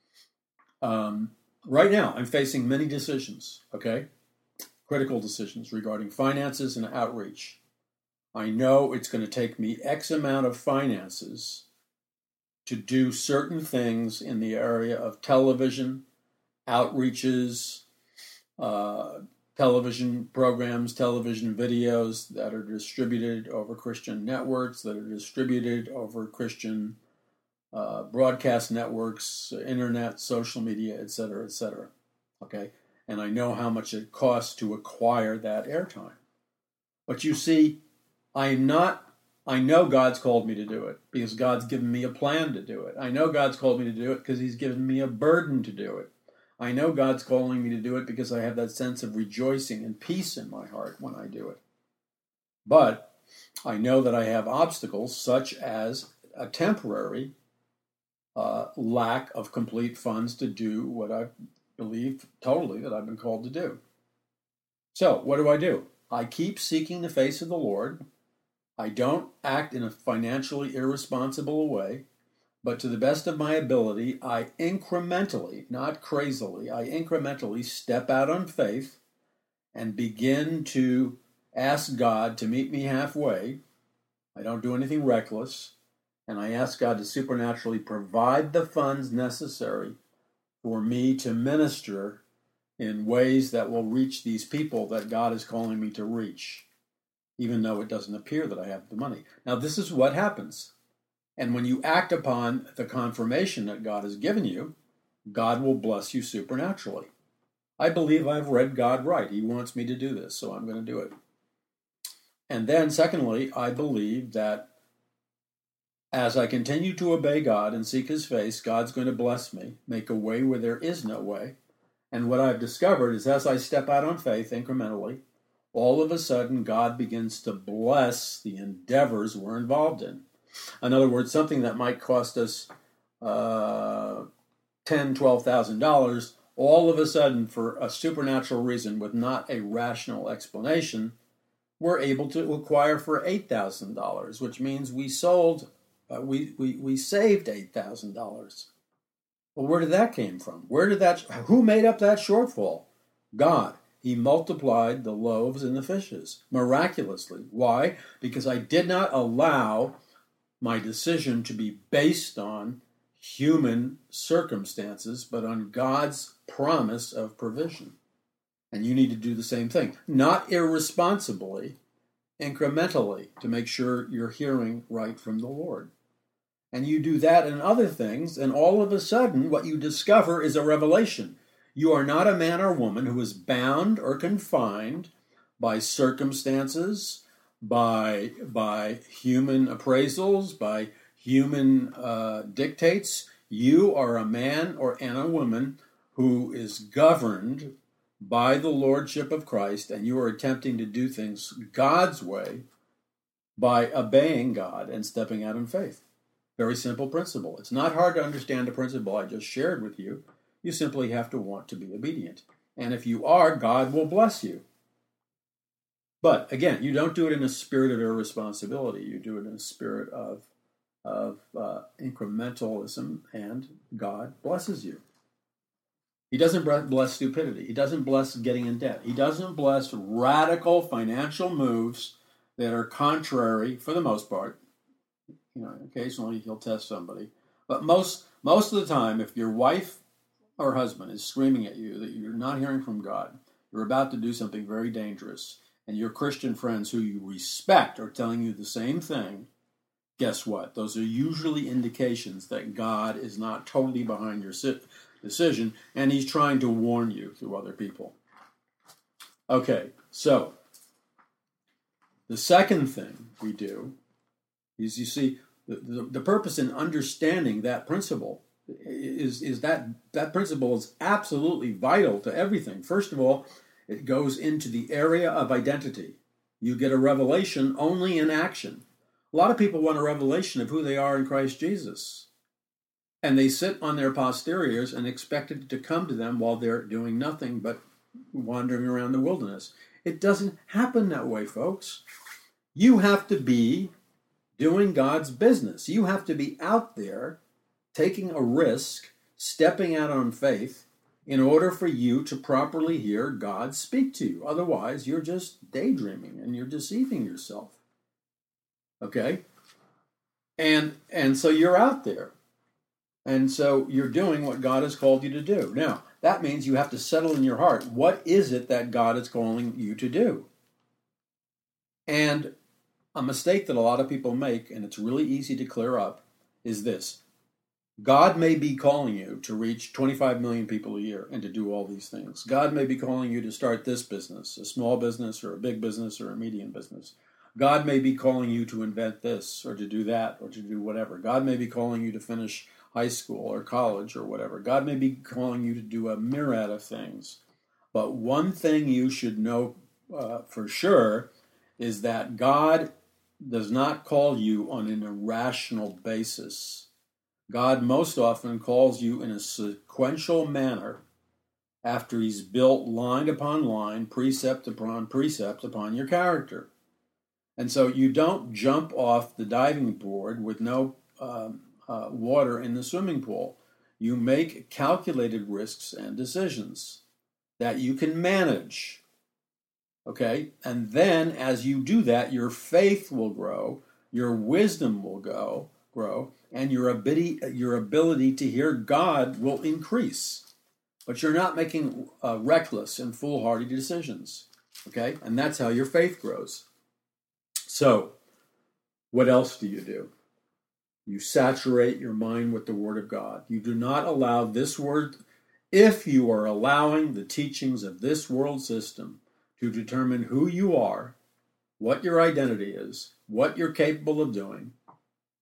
right now I'm facing many decisions, okay? Critical decisions regarding finances and outreach. I know it's going to take me X amount of finances to do certain things in the area of television, outreaches, television programs, television videos that are distributed over Christian networks, that are distributed over Christian broadcast networks, internet, social media, etc., etc. Okay? And I know how much it costs to acquire that airtime. But you see, I know God's called me to do it because God's given me a plan to do it. I know God's called me to do it because He's given me a burden to do it. I know God's calling me to do it because I have that sense of rejoicing and peace in my heart when I do it. But I know that I have obstacles such as a temporary lack of complete funds to do what I believe totally that I've been called to do. So what do? I keep seeking the face of the Lord. I don't act in a financially irresponsible way, but to the best of my ability, I incrementally, not crazily, I incrementally step out on faith and begin to ask God to meet me halfway. I don't do anything reckless, and I ask God to supernaturally provide the funds necessary for me to minister in ways that will reach these people that God is calling me to reach, even though it doesn't appear that I have the money. Now, this is what happens. And when you act upon the confirmation that God has given you, God will bless you supernaturally. I believe I've read God right. He wants me to do this, so I'm going to do it. And then, secondly, I believe that As I continue to obey God and seek his face, God's going to bless me, make a way where there is no way. And what I've discovered is as I step out on faith incrementally, all of a sudden God begins to bless the endeavors we're involved in. In other words, something that might cost us $10,000, $12,000, all of a sudden, for a supernatural reason with not a rational explanation, we're able to acquire for $8,000, which means we saved $8,000. Well, where did that came from? Who made up that shortfall? God. He multiplied the loaves and the fishes miraculously. Why? Because I did not allow my decision to be based on human circumstances, but on God's promise of provision. And you need to do the same thing. Not irresponsibly, incrementally, to make sure you're hearing right from the Lord. And you do that and other things, and all of a sudden what you discover is a revelation. You are not a man or woman who is bound or confined by circumstances, by human appraisals, by human dictates. You are a man and a woman who is governed by the Lordship of Christ, and you are attempting to do things God's way by obeying God and stepping out in faith. Very simple principle. It's not hard to understand the principle I just shared with you. You simply have to want to be obedient. And if you are, God will bless you. But again, you don't do it in a spirit of irresponsibility. You do it in a spirit of incrementalism, and God blesses you. He doesn't bless stupidity. He doesn't bless getting in debt. He doesn't bless radical financial moves that are contrary, for the most part. Occasionally he'll test somebody. But most of the time, if your wife or husband is screaming at you that you're not hearing from God, you're about to do something very dangerous, and your Christian friends who you respect are telling you the same thing, guess what? Those are usually indications that God is not totally behind your decision, and he's trying to warn you through other people. Okay, so the second thing we do is, you see, the purpose in understanding that principle is that principle is absolutely vital to everything. First of all, it goes into the area of identity. You get a revelation only in action. A lot of people want a revelation of who they are in Christ Jesus, and they sit on their posteriors and expect it to come to them while they're doing nothing but wandering around the wilderness. It doesn't happen that way, folks. You have to be doing God's business. You have to be out there taking a risk, stepping out on faith, in order for you to properly hear God speak to you. Otherwise, you're just daydreaming and you're deceiving yourself. Okay? And so you're out there. And so you're doing what God has called you to do. Now, that means you have to settle in your heart, what is it that God is calling you to do? And a mistake that a lot of people make, and it's really easy to clear up, is this. God may be calling you to reach 25 million people a year and to do all these things. God may be calling you to start this business, a small business or a big business or a medium business. God may be calling you to invent this or to do that or to do whatever. God may be calling you to finish high school or college or whatever. God may be calling you to do a myriad of things. But one thing you should know for sure is that God does not call you on an irrational basis. God most often calls you in a sequential manner after he's built line upon line, precept upon precept upon your character. And so you don't jump off the diving board with no water in the swimming pool. You make calculated risks and decisions that you can manage. Okay? And then as you do that, your faith will grow, your wisdom will grow, and your ability to hear God will increase. But you're not making reckless and foolhardy decisions. Okay? And that's how your faith grows. So, what else do? You saturate your mind with the Word of God. You do not allow this Word, if you are allowing the teachings of this world system to determine who you are, what your identity is, what you're capable of doing,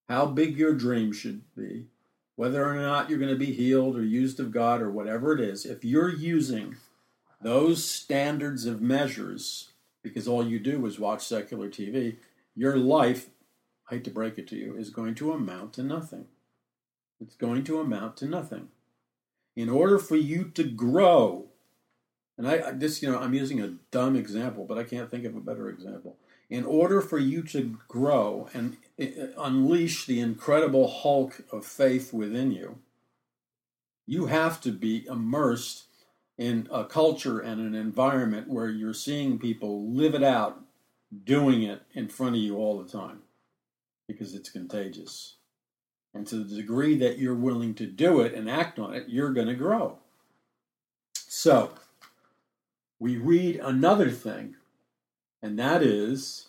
how big your dream should be, whether or not you're going to be healed or used of God or whatever it is, if you're using those standards of measures, because all you do is watch secular TV, your life, I hate to break it to you, is going to amount to nothing. It's going to amount to nothing. In order for you to grow, and I'm using a dumb example, but I can't think of a better example. In order for you to grow and unleash the incredible hulk of faith within you, you have to be immersed in a culture and an environment where you're seeing people live it out, doing it in front of you all the time, because it's contagious. And to the degree that you're willing to do it and act on it, you're going to grow. So, we read another thing, and that is,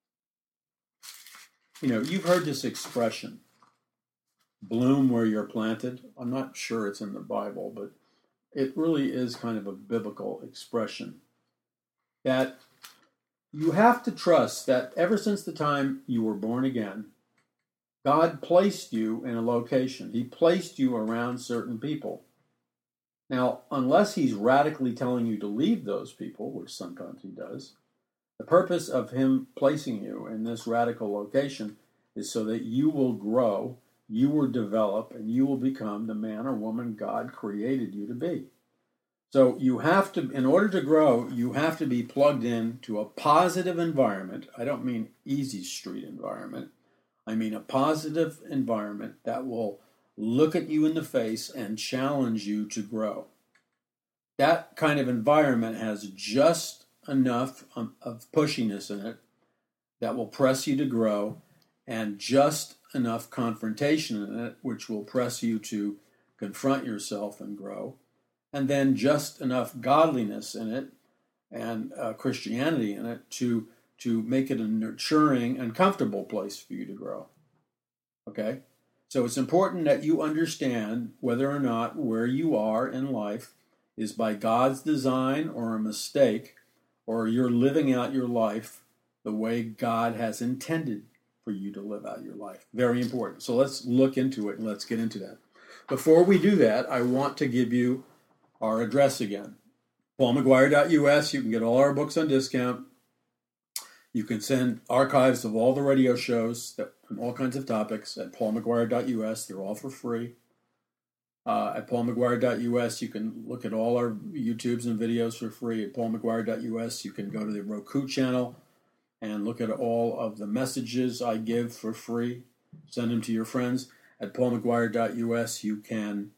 you've heard this expression, bloom where you're planted. I'm not sure it's in the Bible, but it really is kind of a biblical expression. That you have to trust that ever since the time you were born again, God placed you in a location. He placed you around certain people. Now, unless he's radically telling you to leave those people, which sometimes he does, the purpose of him placing you in this radical location is so that you will grow, you will develop, and you will become the man or woman God created you to be. So you have to, in order to grow, you have to be plugged in to a positive environment. I don't mean easy street environment. I mean a positive environment that will look at you in the face and challenge you to grow. That kind of environment has just enough of pushiness in it that will press you to grow, and just enough confrontation in it which will press you to confront yourself and grow, and then just enough godliness in it and Christianity in it to make it a nurturing and comfortable place for you to grow. Okay? So it's important that you understand whether or not where you are in life is by God's design or a mistake, or you're living out your life the way God has intended for you to live out your life. Very important. So let's look into it and let's get into that. Before we do that, I want to give you our address again. PaulMcGuire.us. You can get all our books on discount. You can send archives of all the radio shows and all kinds of topics at PaulMcGuire.us. They're all for free. At PaulMcGuire.us, you can look at all our YouTubes and videos for free. At PaulMcGuire.us, you can go to the Roku channel and look at all of the messages I give for free. Send them to your friends. At PaulMcGuire.us, you can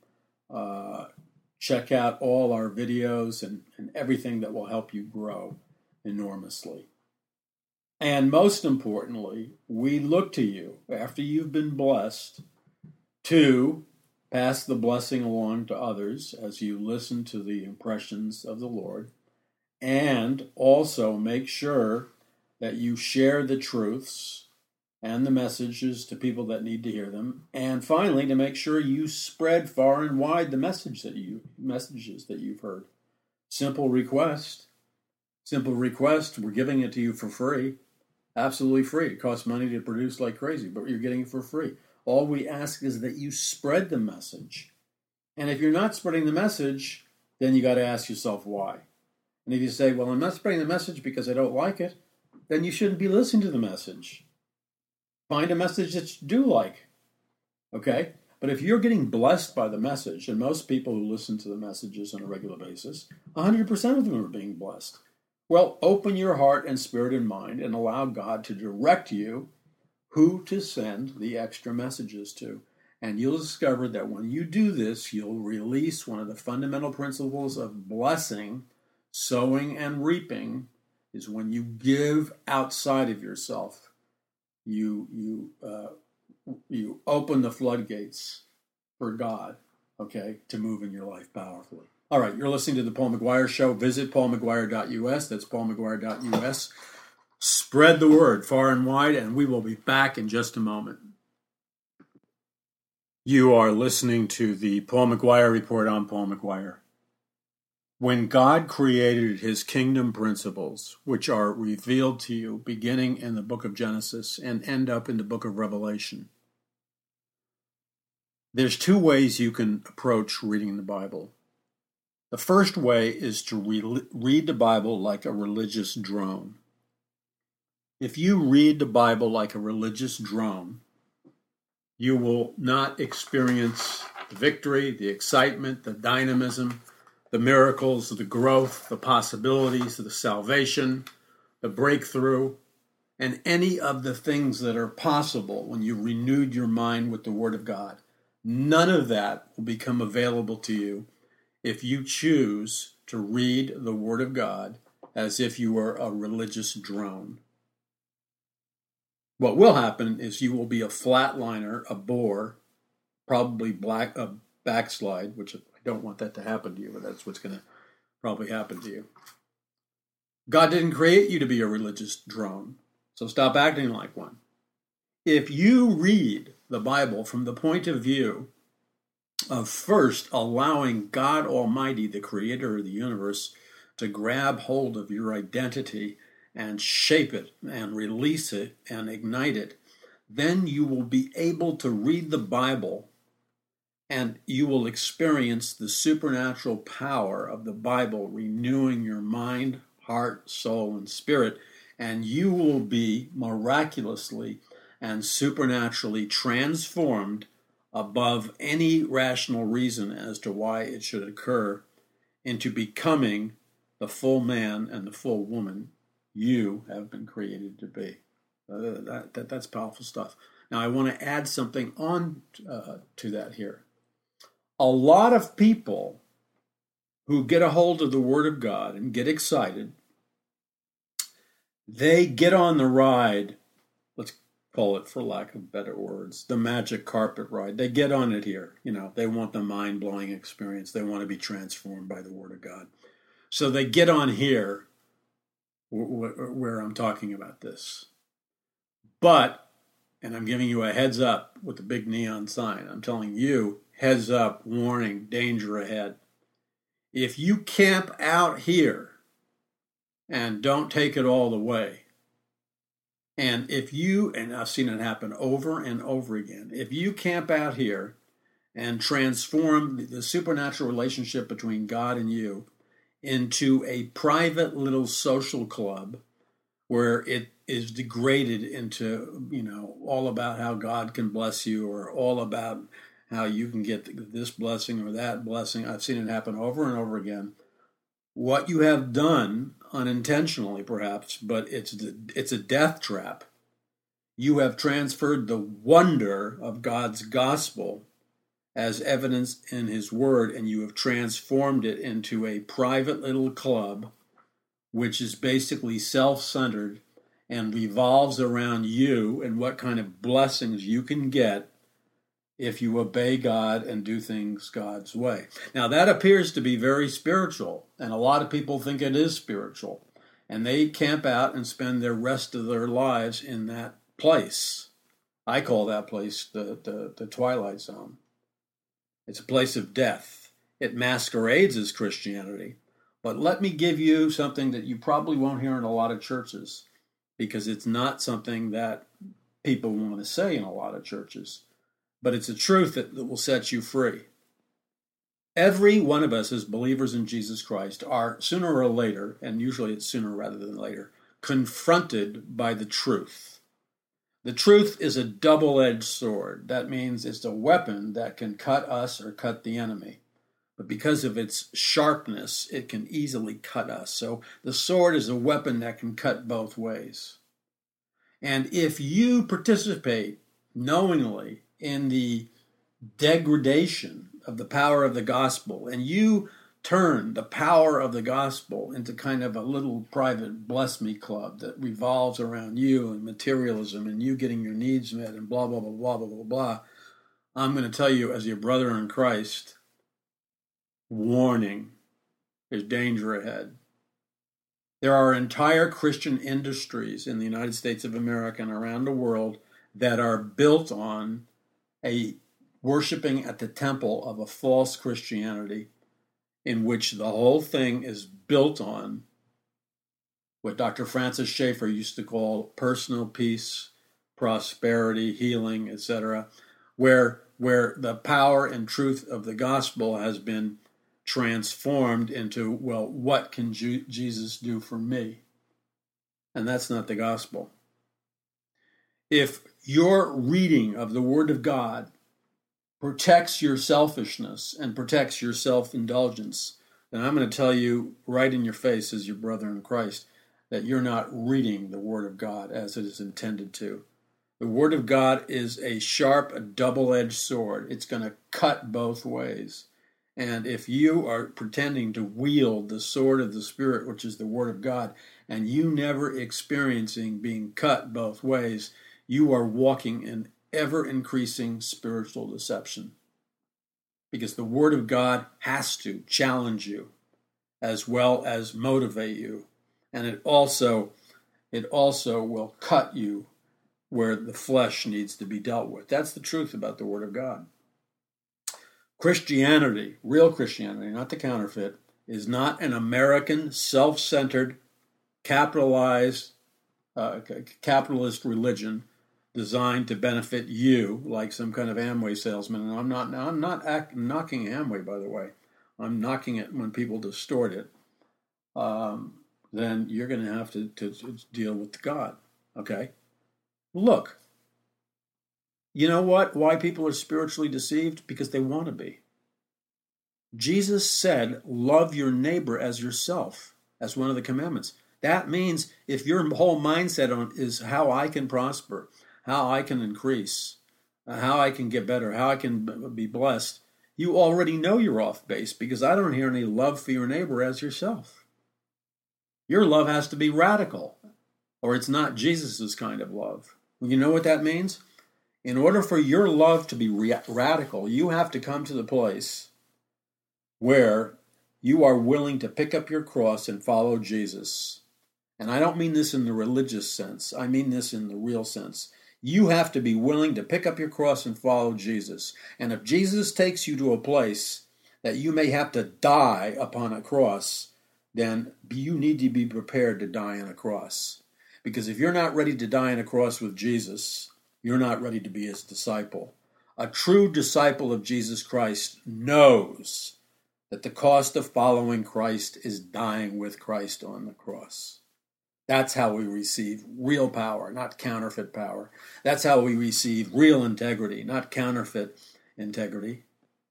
check out all our videos and everything that will help you grow enormously. And most importantly, we look to you, after you've been blessed, to pass the blessing along to others as you listen to the impressions of the Lord, and also make sure that you share the truths and the messages to people that need to hear them, and finally, to make sure you spread far and wide the messages that you've heard. Simple request. We're giving it to you for free. Absolutely free. It costs money to produce like crazy, but you're getting it for free. All we ask is that you spread the message. And if you're not spreading the message, then you got to ask yourself why. And if you say, well, I'm not spreading the message because I don't like it, then you shouldn't be listening to the message. Find a message that you do like. Okay? But if you're getting blessed by the message, and most people who listen to the messages on a regular basis, 100% of them are being blessed. Well, open your heart and spirit and mind and allow God to direct you who to send the extra messages to. And you'll discover that when you do this, you'll release one of the fundamental principles of blessing, sowing, and reaping, is when you give outside of yourself. You open the floodgates for God, okay, to move in your life powerfully. All right, you're listening to The Paul McGuire Show. Visit paulmcguire.us. That's paulmcguire.us. Spread the word far and wide, and we will be back in just a moment. You are listening to the Paul McGuire Report. I'm Paul McGuire. When God created his kingdom principles, which are revealed to you beginning in the book of Genesis and end up in the book of Revelation, There's two ways you can approach reading the Bible. The first way is to read the Bible like a religious drone. If you read the Bible like a religious drone, you will not experience the victory, the excitement, the dynamism, the miracles, the growth, the possibilities, the salvation, the breakthrough, and any of the things that are possible when you renewed your mind with the Word of God. None of that will become available to you if you choose to read the Word of God as if you were a religious drone. What will happen is you will be a flatliner, a bore, probably a backslide, which I don't want that to happen to you, but that's what's going to probably happen to you. God didn't create you to be a religious drone, so stop acting like one. If you read the Bible from the point of view of first allowing God Almighty, the creator of the universe, to grab hold of your identity and shape it and release it and ignite it, then you will be able to read the Bible and you will experience the supernatural power of the Bible renewing your mind, heart, soul, and spirit, and you will be miraculously and supernaturally transformed above any rational reason as to why it should occur into becoming the full man and the full woman you have been created to be. That's powerful stuff. Now, I want to add something on to that here. A lot of people who get a hold of the Word of God and get excited, they get on the ride, let's call it, for lack of better words, the magic carpet ride. They get on it here. They want the mind-blowing experience. They want to be transformed by the Word of God. So they get on here where I'm talking about this. But, and I'm giving you a heads up with the big neon sign, I'm telling you, heads up, warning, danger ahead. If you camp out here and don't take it all the way, and I've seen it happen over and over again, if you camp out here and transform the supernatural relationship between God and you into a private little social club where it is degraded into, all about how God can bless you or all about how you can get this blessing or that blessing. I've seen it happen over and over again. What you have done, unintentionally perhaps, but it's a death trap. You have transferred the wonder of God's gospel as evidenced in His Word, and you have transformed it into a private little club which is basically self-centered and revolves around you and what kind of blessings you can get if you obey God and do things God's way. Now, that appears to be very spiritual, and a lot of people think it is spiritual, and they camp out and spend the rest of their lives in that place. I call that place the Twilight Zone. It's a place of death. It masquerades as Christianity. But let me give you something that you probably won't hear in a lot of churches, because it's not something that people want to say in a lot of churches. But it's a truth that will set you free. Every one of us as believers in Jesus Christ are sooner or later, and usually it's sooner rather than later, confronted by the truth. The truth is a double-edged sword. That means it's a weapon that can cut us or cut the enemy. But because of its sharpness, it can easily cut us. So the sword is a weapon that can cut both ways. And if you participate knowingly in the degradation of the power of the gospel, and you turn the power of the gospel into kind of a little private bless me club that revolves around you and materialism and you getting your needs met and blah, blah, blah, blah, blah, blah, blah, I'm going to tell you as your brother in Christ, warning, there's danger ahead. There are entire Christian industries in the United States of America and around the world that are built on a worshiping at the temple of a false Christianity, in which the whole thing is built on what Dr. Francis Schaeffer used to call personal peace, prosperity, healing, etc., where the power and truth of the gospel has been transformed into, well, what can Jesus do for me? And that's not the gospel. If your reading of the Word of God protects your selfishness and protects your self-indulgence, then I'm going to tell you right in your face as your brother in Christ that you're not reading the Word of God as it is intended to. The Word of God is a sharp, double-edged sword. It's going to cut both ways. And if you are pretending to wield the sword of the Spirit, which is the Word of God, and you never experiencing being cut both ways, you are walking in ever-increasing spiritual deception. Because the Word of God has to challenge you as well as motivate you. And it also will cut you where the flesh needs to be dealt with. That's the truth about the Word of God. Christianity, real Christianity, not the counterfeit, is not an American, self-centered, capitalized, capitalist religion designed to benefit you, like some kind of Amway salesman. And I'm not knocking Amway, by the way. I'm knocking it when people distort it. Then you're going to have to deal with God. Okay? Look, you know what? Why people are spiritually deceived? Because they want to be. Jesus said, love your neighbor as yourself, as one of the commandments. That means if your whole mindset is how I can prosper, how I can increase, how I can get better, how I can be blessed, you already know you're off base, because I don't hear any love for your neighbor as yourself. Your love has to be radical, or it's not Jesus's kind of love. You know what that means? In order for your love to be radical, you have to come to the place where you are willing to pick up your cross and follow Jesus. And I don't mean this in the religious sense. I mean this in the real sense. You have to be willing to pick up your cross and follow Jesus. And if Jesus takes you to a place that you may have to die upon a cross, then you need to be prepared to die on a cross. Because if you're not ready to die on a cross with Jesus, you're not ready to be his disciple. A true disciple of Jesus Christ knows that the cost of following Christ is dying with Christ on the cross. That's how we receive real power, not counterfeit power. That's how we receive real integrity, not counterfeit integrity.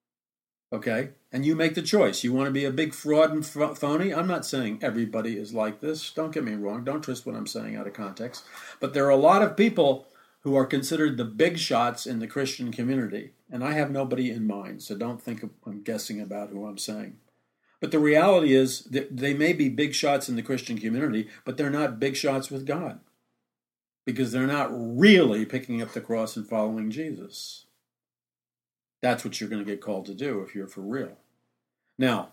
Okay? And you make the choice. You want to be a big fraud and phony? I'm not saying everybody is like this. Don't get me wrong. Don't twist what I'm saying out of context. But there are a lot of people who are considered the big shots in the Christian community. And I have nobody in mind, so don't think I'm guessing about who I'm saying. But the reality is that they may be big shots in the Christian community, but they're not big shots with God. Because they're not really picking up the cross and following Jesus. That's what you're going to get called to do if you're for real. Now,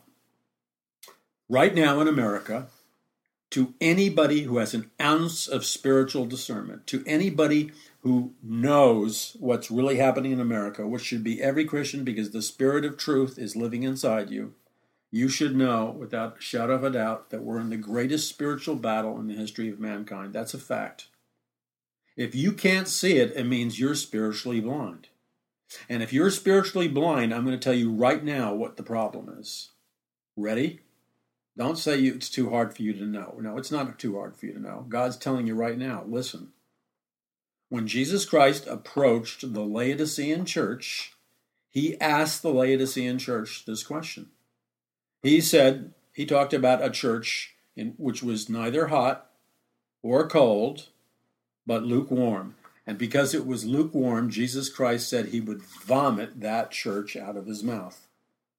right now in America, to anybody who has an ounce of spiritual discernment, to anybody who knows what's really happening in America, which should be every Christian because the Spirit of truth is living inside you, you should know without a shadow of a doubt that we're in the greatest spiritual battle in the history of mankind. That's a fact. If you can't see it, it means you're spiritually blind. And if you're spiritually blind, I'm going to tell you right now what the problem is. Ready? Don't say it's too hard for you to know. No, it's not too hard for you to know. God's telling you right now, listen. When Jesus Christ approached the Laodicean church, he asked the Laodicean church this question. He talked about a church which was neither hot or cold, but lukewarm. And because it was lukewarm, Jesus Christ said he would vomit that church out of his mouth.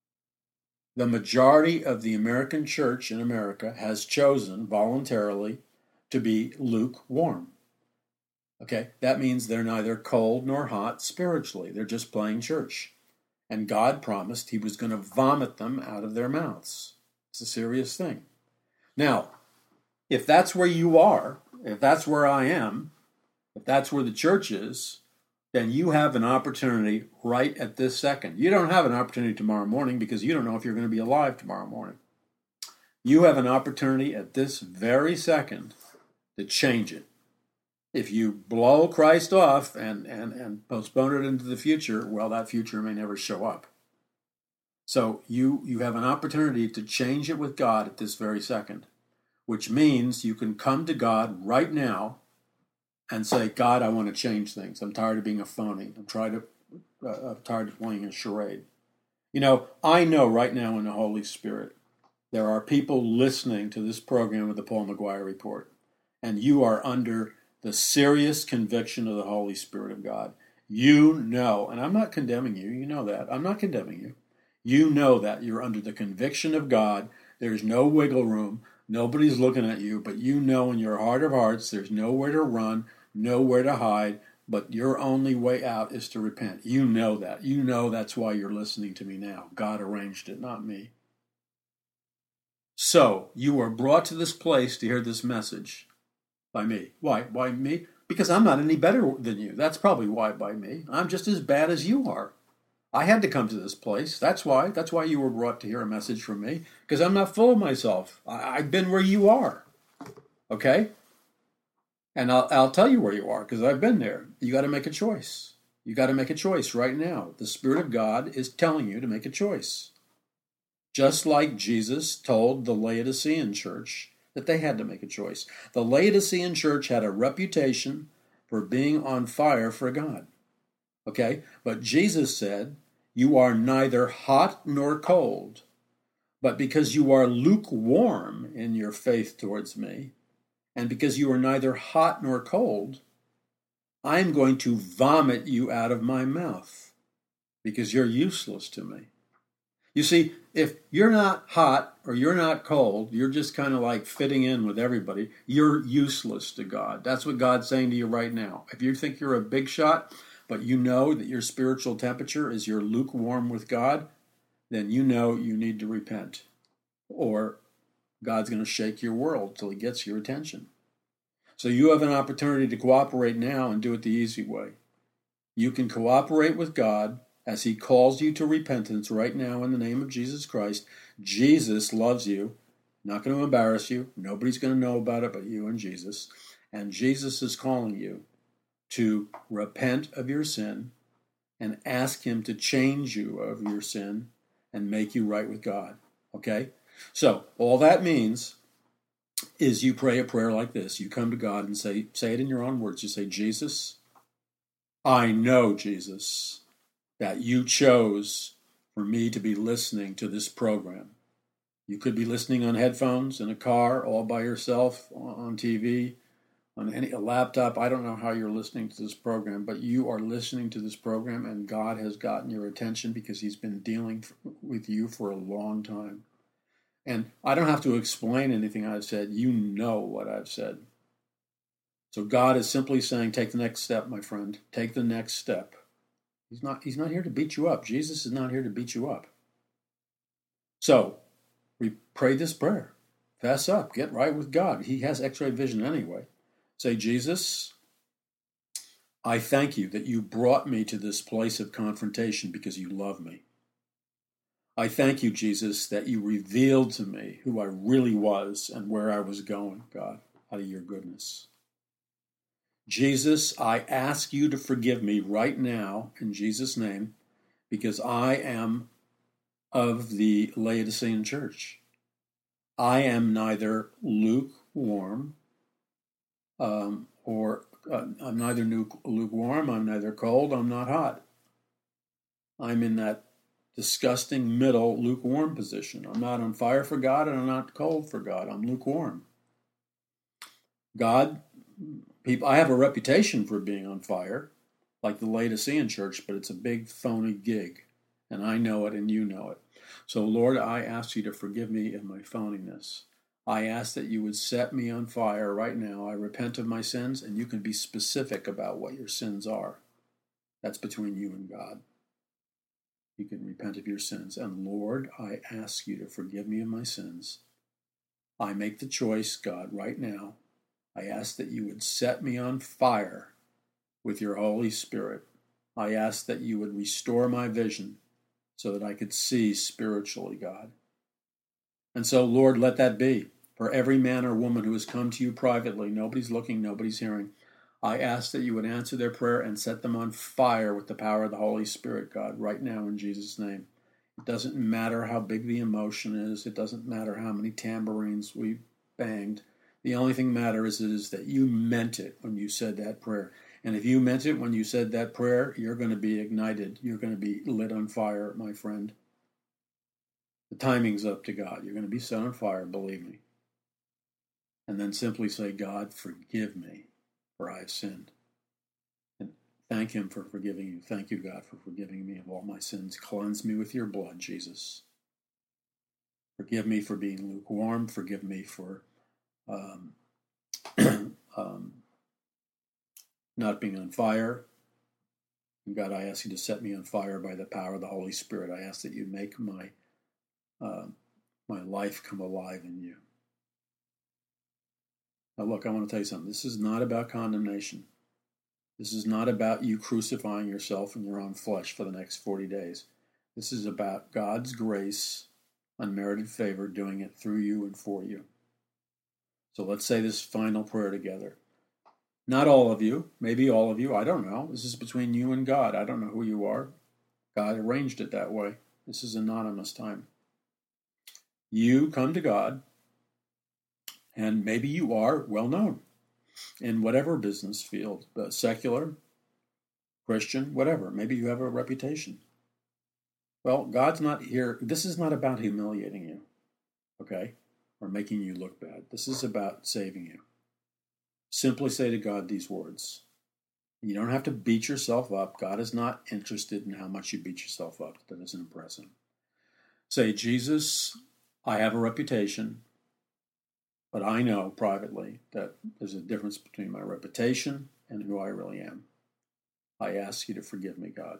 The majority of the American church in America has chosen voluntarily to be lukewarm. Okay, that means they're neither cold nor hot spiritually. They're just playing church. And God promised he was going to vomit them out of their mouths. It's a serious thing. Now, if that's where you are, if that's where I am, if that's where the church is, then you have an opportunity right at this second. You don't have an opportunity tomorrow morning because you don't know if you're going to be alive tomorrow morning. You have an opportunity at this very second to change it. If you blow Christ off and postpone it into the future, well, that future may never show up. So you have an opportunity to change it with God at this very second, which means you can come to God right now and say, God, I want to change things. I'm tired of being a phony. I'm tired of playing a charade. I know right now in the Holy Spirit, there are people listening to this program of the Paul McGuire Report, and you are under the serious conviction of the Holy Spirit of God. You know, and I'm not condemning you. You know that. I'm not condemning you. You know that you're under the conviction of God. There's no wiggle room. Nobody's looking at you, but you know in your heart of hearts there's nowhere to run, nowhere to hide, but your only way out is to repent. You know that. You know that's why you're listening to me now. God arranged it, not me. So, you were brought to this place to hear this message by me. Why? Why me? Because I'm not any better than you. That's probably why by me. I'm just as bad as you are. I had to come to this place. That's why. That's why you were brought to hear a message from me. Because I'm not full of myself. I've been where you are. Okay? And I'll tell you where you are because I've been there. You got to make a choice. You got to make a choice right now. The Spirit of God is telling you to make a choice. Just like Jesus told the Laodicean church that they had to make a choice. The Laodicean church had a reputation for being on fire for God. Okay? But Jesus said, you are neither hot nor cold, but because you are lukewarm in your faith towards me, and because you are neither hot nor cold, I am going to vomit you out of my mouth, because you're useless to me. You see, if you're not hot or you're not cold, you're just kind of like fitting in with everybody, you're useless to God. That's what God's saying to you right now. If you think you're a big shot, but you know that your spiritual temperature is you're lukewarm with God, then you know you need to repent. Or God's going to shake your world till he gets your attention. So you have an opportunity to cooperate now and do it the easy way. You can cooperate with God as he calls you to repentance right now in the name of Jesus Christ. Jesus loves you, not going to embarrass you. Nobody's going to know about it but you and Jesus. And Jesus is calling you to repent of your sin and ask him to change you of your sin and make you right with God. Okay? So all that means is you pray a prayer like this. You come to God and say it in your own words. You say, Jesus, I know, Jesus, that you chose for me to be listening to this program. You could be listening on headphones, in a car, all by yourself, on TV, on a laptop. I don't know how you're listening to this program, but you are listening to this program, and God has gotten your attention because he's been dealing with you for a long time. And I don't have to explain anything I've said. You know what I've said. So God is simply saying, take the next step, my friend. Take the next step. He's not here to beat you up. Jesus is not here to beat you up. So we pray this prayer. Fess up. Get right with God. He has x-ray vision anyway. Say, Jesus, I thank you that you brought me to this place of confrontation because you love me. I thank you, Jesus, that you revealed to me who I really was and where I was going, God, out of your goodness. Jesus, I ask you to forgive me right now, in Jesus' name, because I am of the Laodicean church. I am neither lukewarm I'm neither lukewarm, I'm neither cold, I'm not hot. I'm in that disgusting middle lukewarm position. I'm not on fire for God and I'm not cold for God. I'm lukewarm. God, I have a reputation for being on fire, like the Laodicean church, but it's a big phony gig. And I know it and you know it. So Lord, I ask you to forgive me of my phoniness. I ask that you would set me on fire right now. I repent of my sins, and you can be specific about what your sins are. That's between you and God. You can repent of your sins. And Lord, I ask you to forgive me of my sins. I make the choice, God, right now. I ask that you would set me on fire with your Holy Spirit. I ask that you would restore my vision so that I could see spiritually, God. And so, Lord, let that be. For every man or woman who has come to you privately, nobody's looking, nobody's hearing, I ask that you would answer their prayer and set them on fire with the power of the Holy Spirit, God, right now in Jesus' name. It doesn't matter how big the emotion is. It doesn't matter how many tambourines we banged. The only thing matters is that you meant it when you said that prayer. And if you meant it when you said that prayer, you're going to be ignited. You're going to be lit on fire, my friend. The timing's up to God. You're going to be set on fire, believe me. And then simply say, God, forgive me, for I have sinned. And thank him for forgiving you. Thank you, God, for forgiving me of all my sins. Cleanse me with your blood, Jesus. Forgive me for being lukewarm. Forgive me for not being on fire. And God, I ask you to set me on fire by the power of the Holy Spirit. I ask that you make my life come alive in you. Now look, I want to tell you something. This is not about condemnation. This is not about you crucifying yourself in your own flesh for the next 40 days. This is about God's grace, unmerited favor, doing it through you and for you. So let's say this final prayer together. Not all of you, maybe all of you, I don't know. This is between you and God. I don't know who you are. God arranged it that way. This is anonymous time. You come to God, and maybe you are well known in whatever business field, secular, Christian, whatever. Maybe you have a reputation. Well, God's not here. This is not about humiliating you, okay, or making you look bad. This is about saving you. Simply say to God these words. You don't have to beat yourself up. God is not interested in how much you beat yourself up. That doesn't impress him. Say, Jesus, I have a reputation, but I know privately that there's a difference between my reputation and who I really am. I ask you to forgive me, God.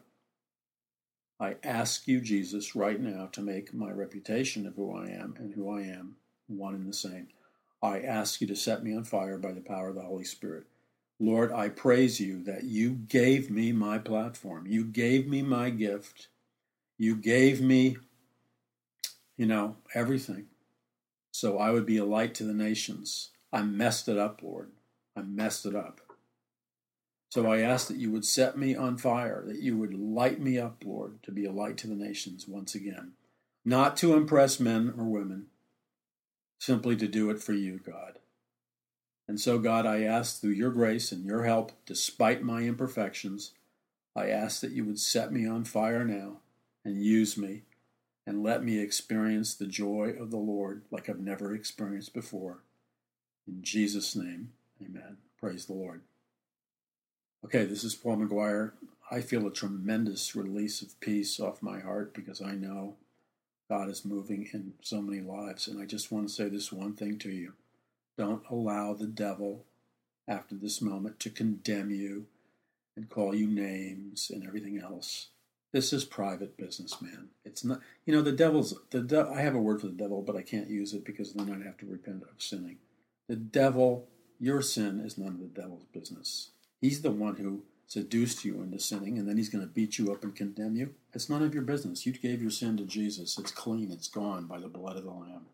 I ask you, Jesus, right now to make my reputation of who I am and who I am one and the same. I ask you to set me on fire by the power of the Holy Spirit. Lord, I praise you that you gave me my platform. You gave me my gift. You gave me, everything. So I would be a light to the nations. I messed it up, Lord. I messed it up. So I ask that you would set me on fire, that you would light me up, Lord, to be a light to the nations once again. Not to impress men or women, simply to do it for you, God. And so, God, I ask through your grace and your help, despite my imperfections, I ask that you would set me on fire now and use me and let me experience the joy of the Lord like I've never experienced before. In Jesus' name, amen. Praise the Lord. Okay, this is Paul McGuire. I feel a tremendous release of peace off my heart because I know God is moving in so many lives. And I just want to say this one thing to you. Don't allow the devil, after this moment, to condemn you and call you names and everything else. This is private business, man. It's not, I have a word for the devil, but I can't use it because then I'd have to repent of sinning. The devil, your sin is none of the devil's business. He's the one who seduced you into sinning, and then he's going to beat you up and condemn you. It's none of your business. You gave your sin to Jesus. It's clean. It's gone by the blood of the Lamb.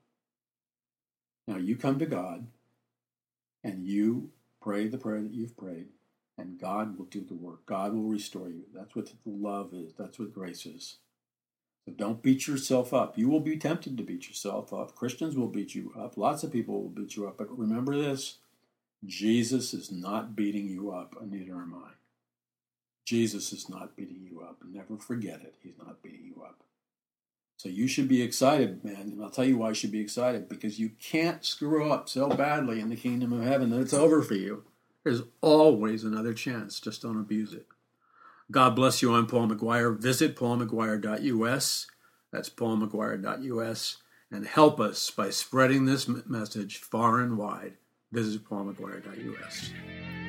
Now you come to God, and you pray the prayer that you've prayed, and God will do the work. God will restore you. That's what love is. That's what grace is. So don't beat yourself up. You will be tempted to beat yourself up. Christians will beat you up. Lots of people will beat you up. But remember this. Jesus is not beating you up, and neither am I. Jesus is not beating you up. Never forget it. He's not beating you up. So you should be excited, man. And I'll tell you why you should be excited. Because you can't screw up so badly in the kingdom of heaven that it's over for you. There's always another chance. Just don't abuse it. God bless you. I'm Paul McGuire. Visit paulmcguire.us. That's paulmcguire.us. And help us by spreading this message far and wide. Visit paulmcguire.us.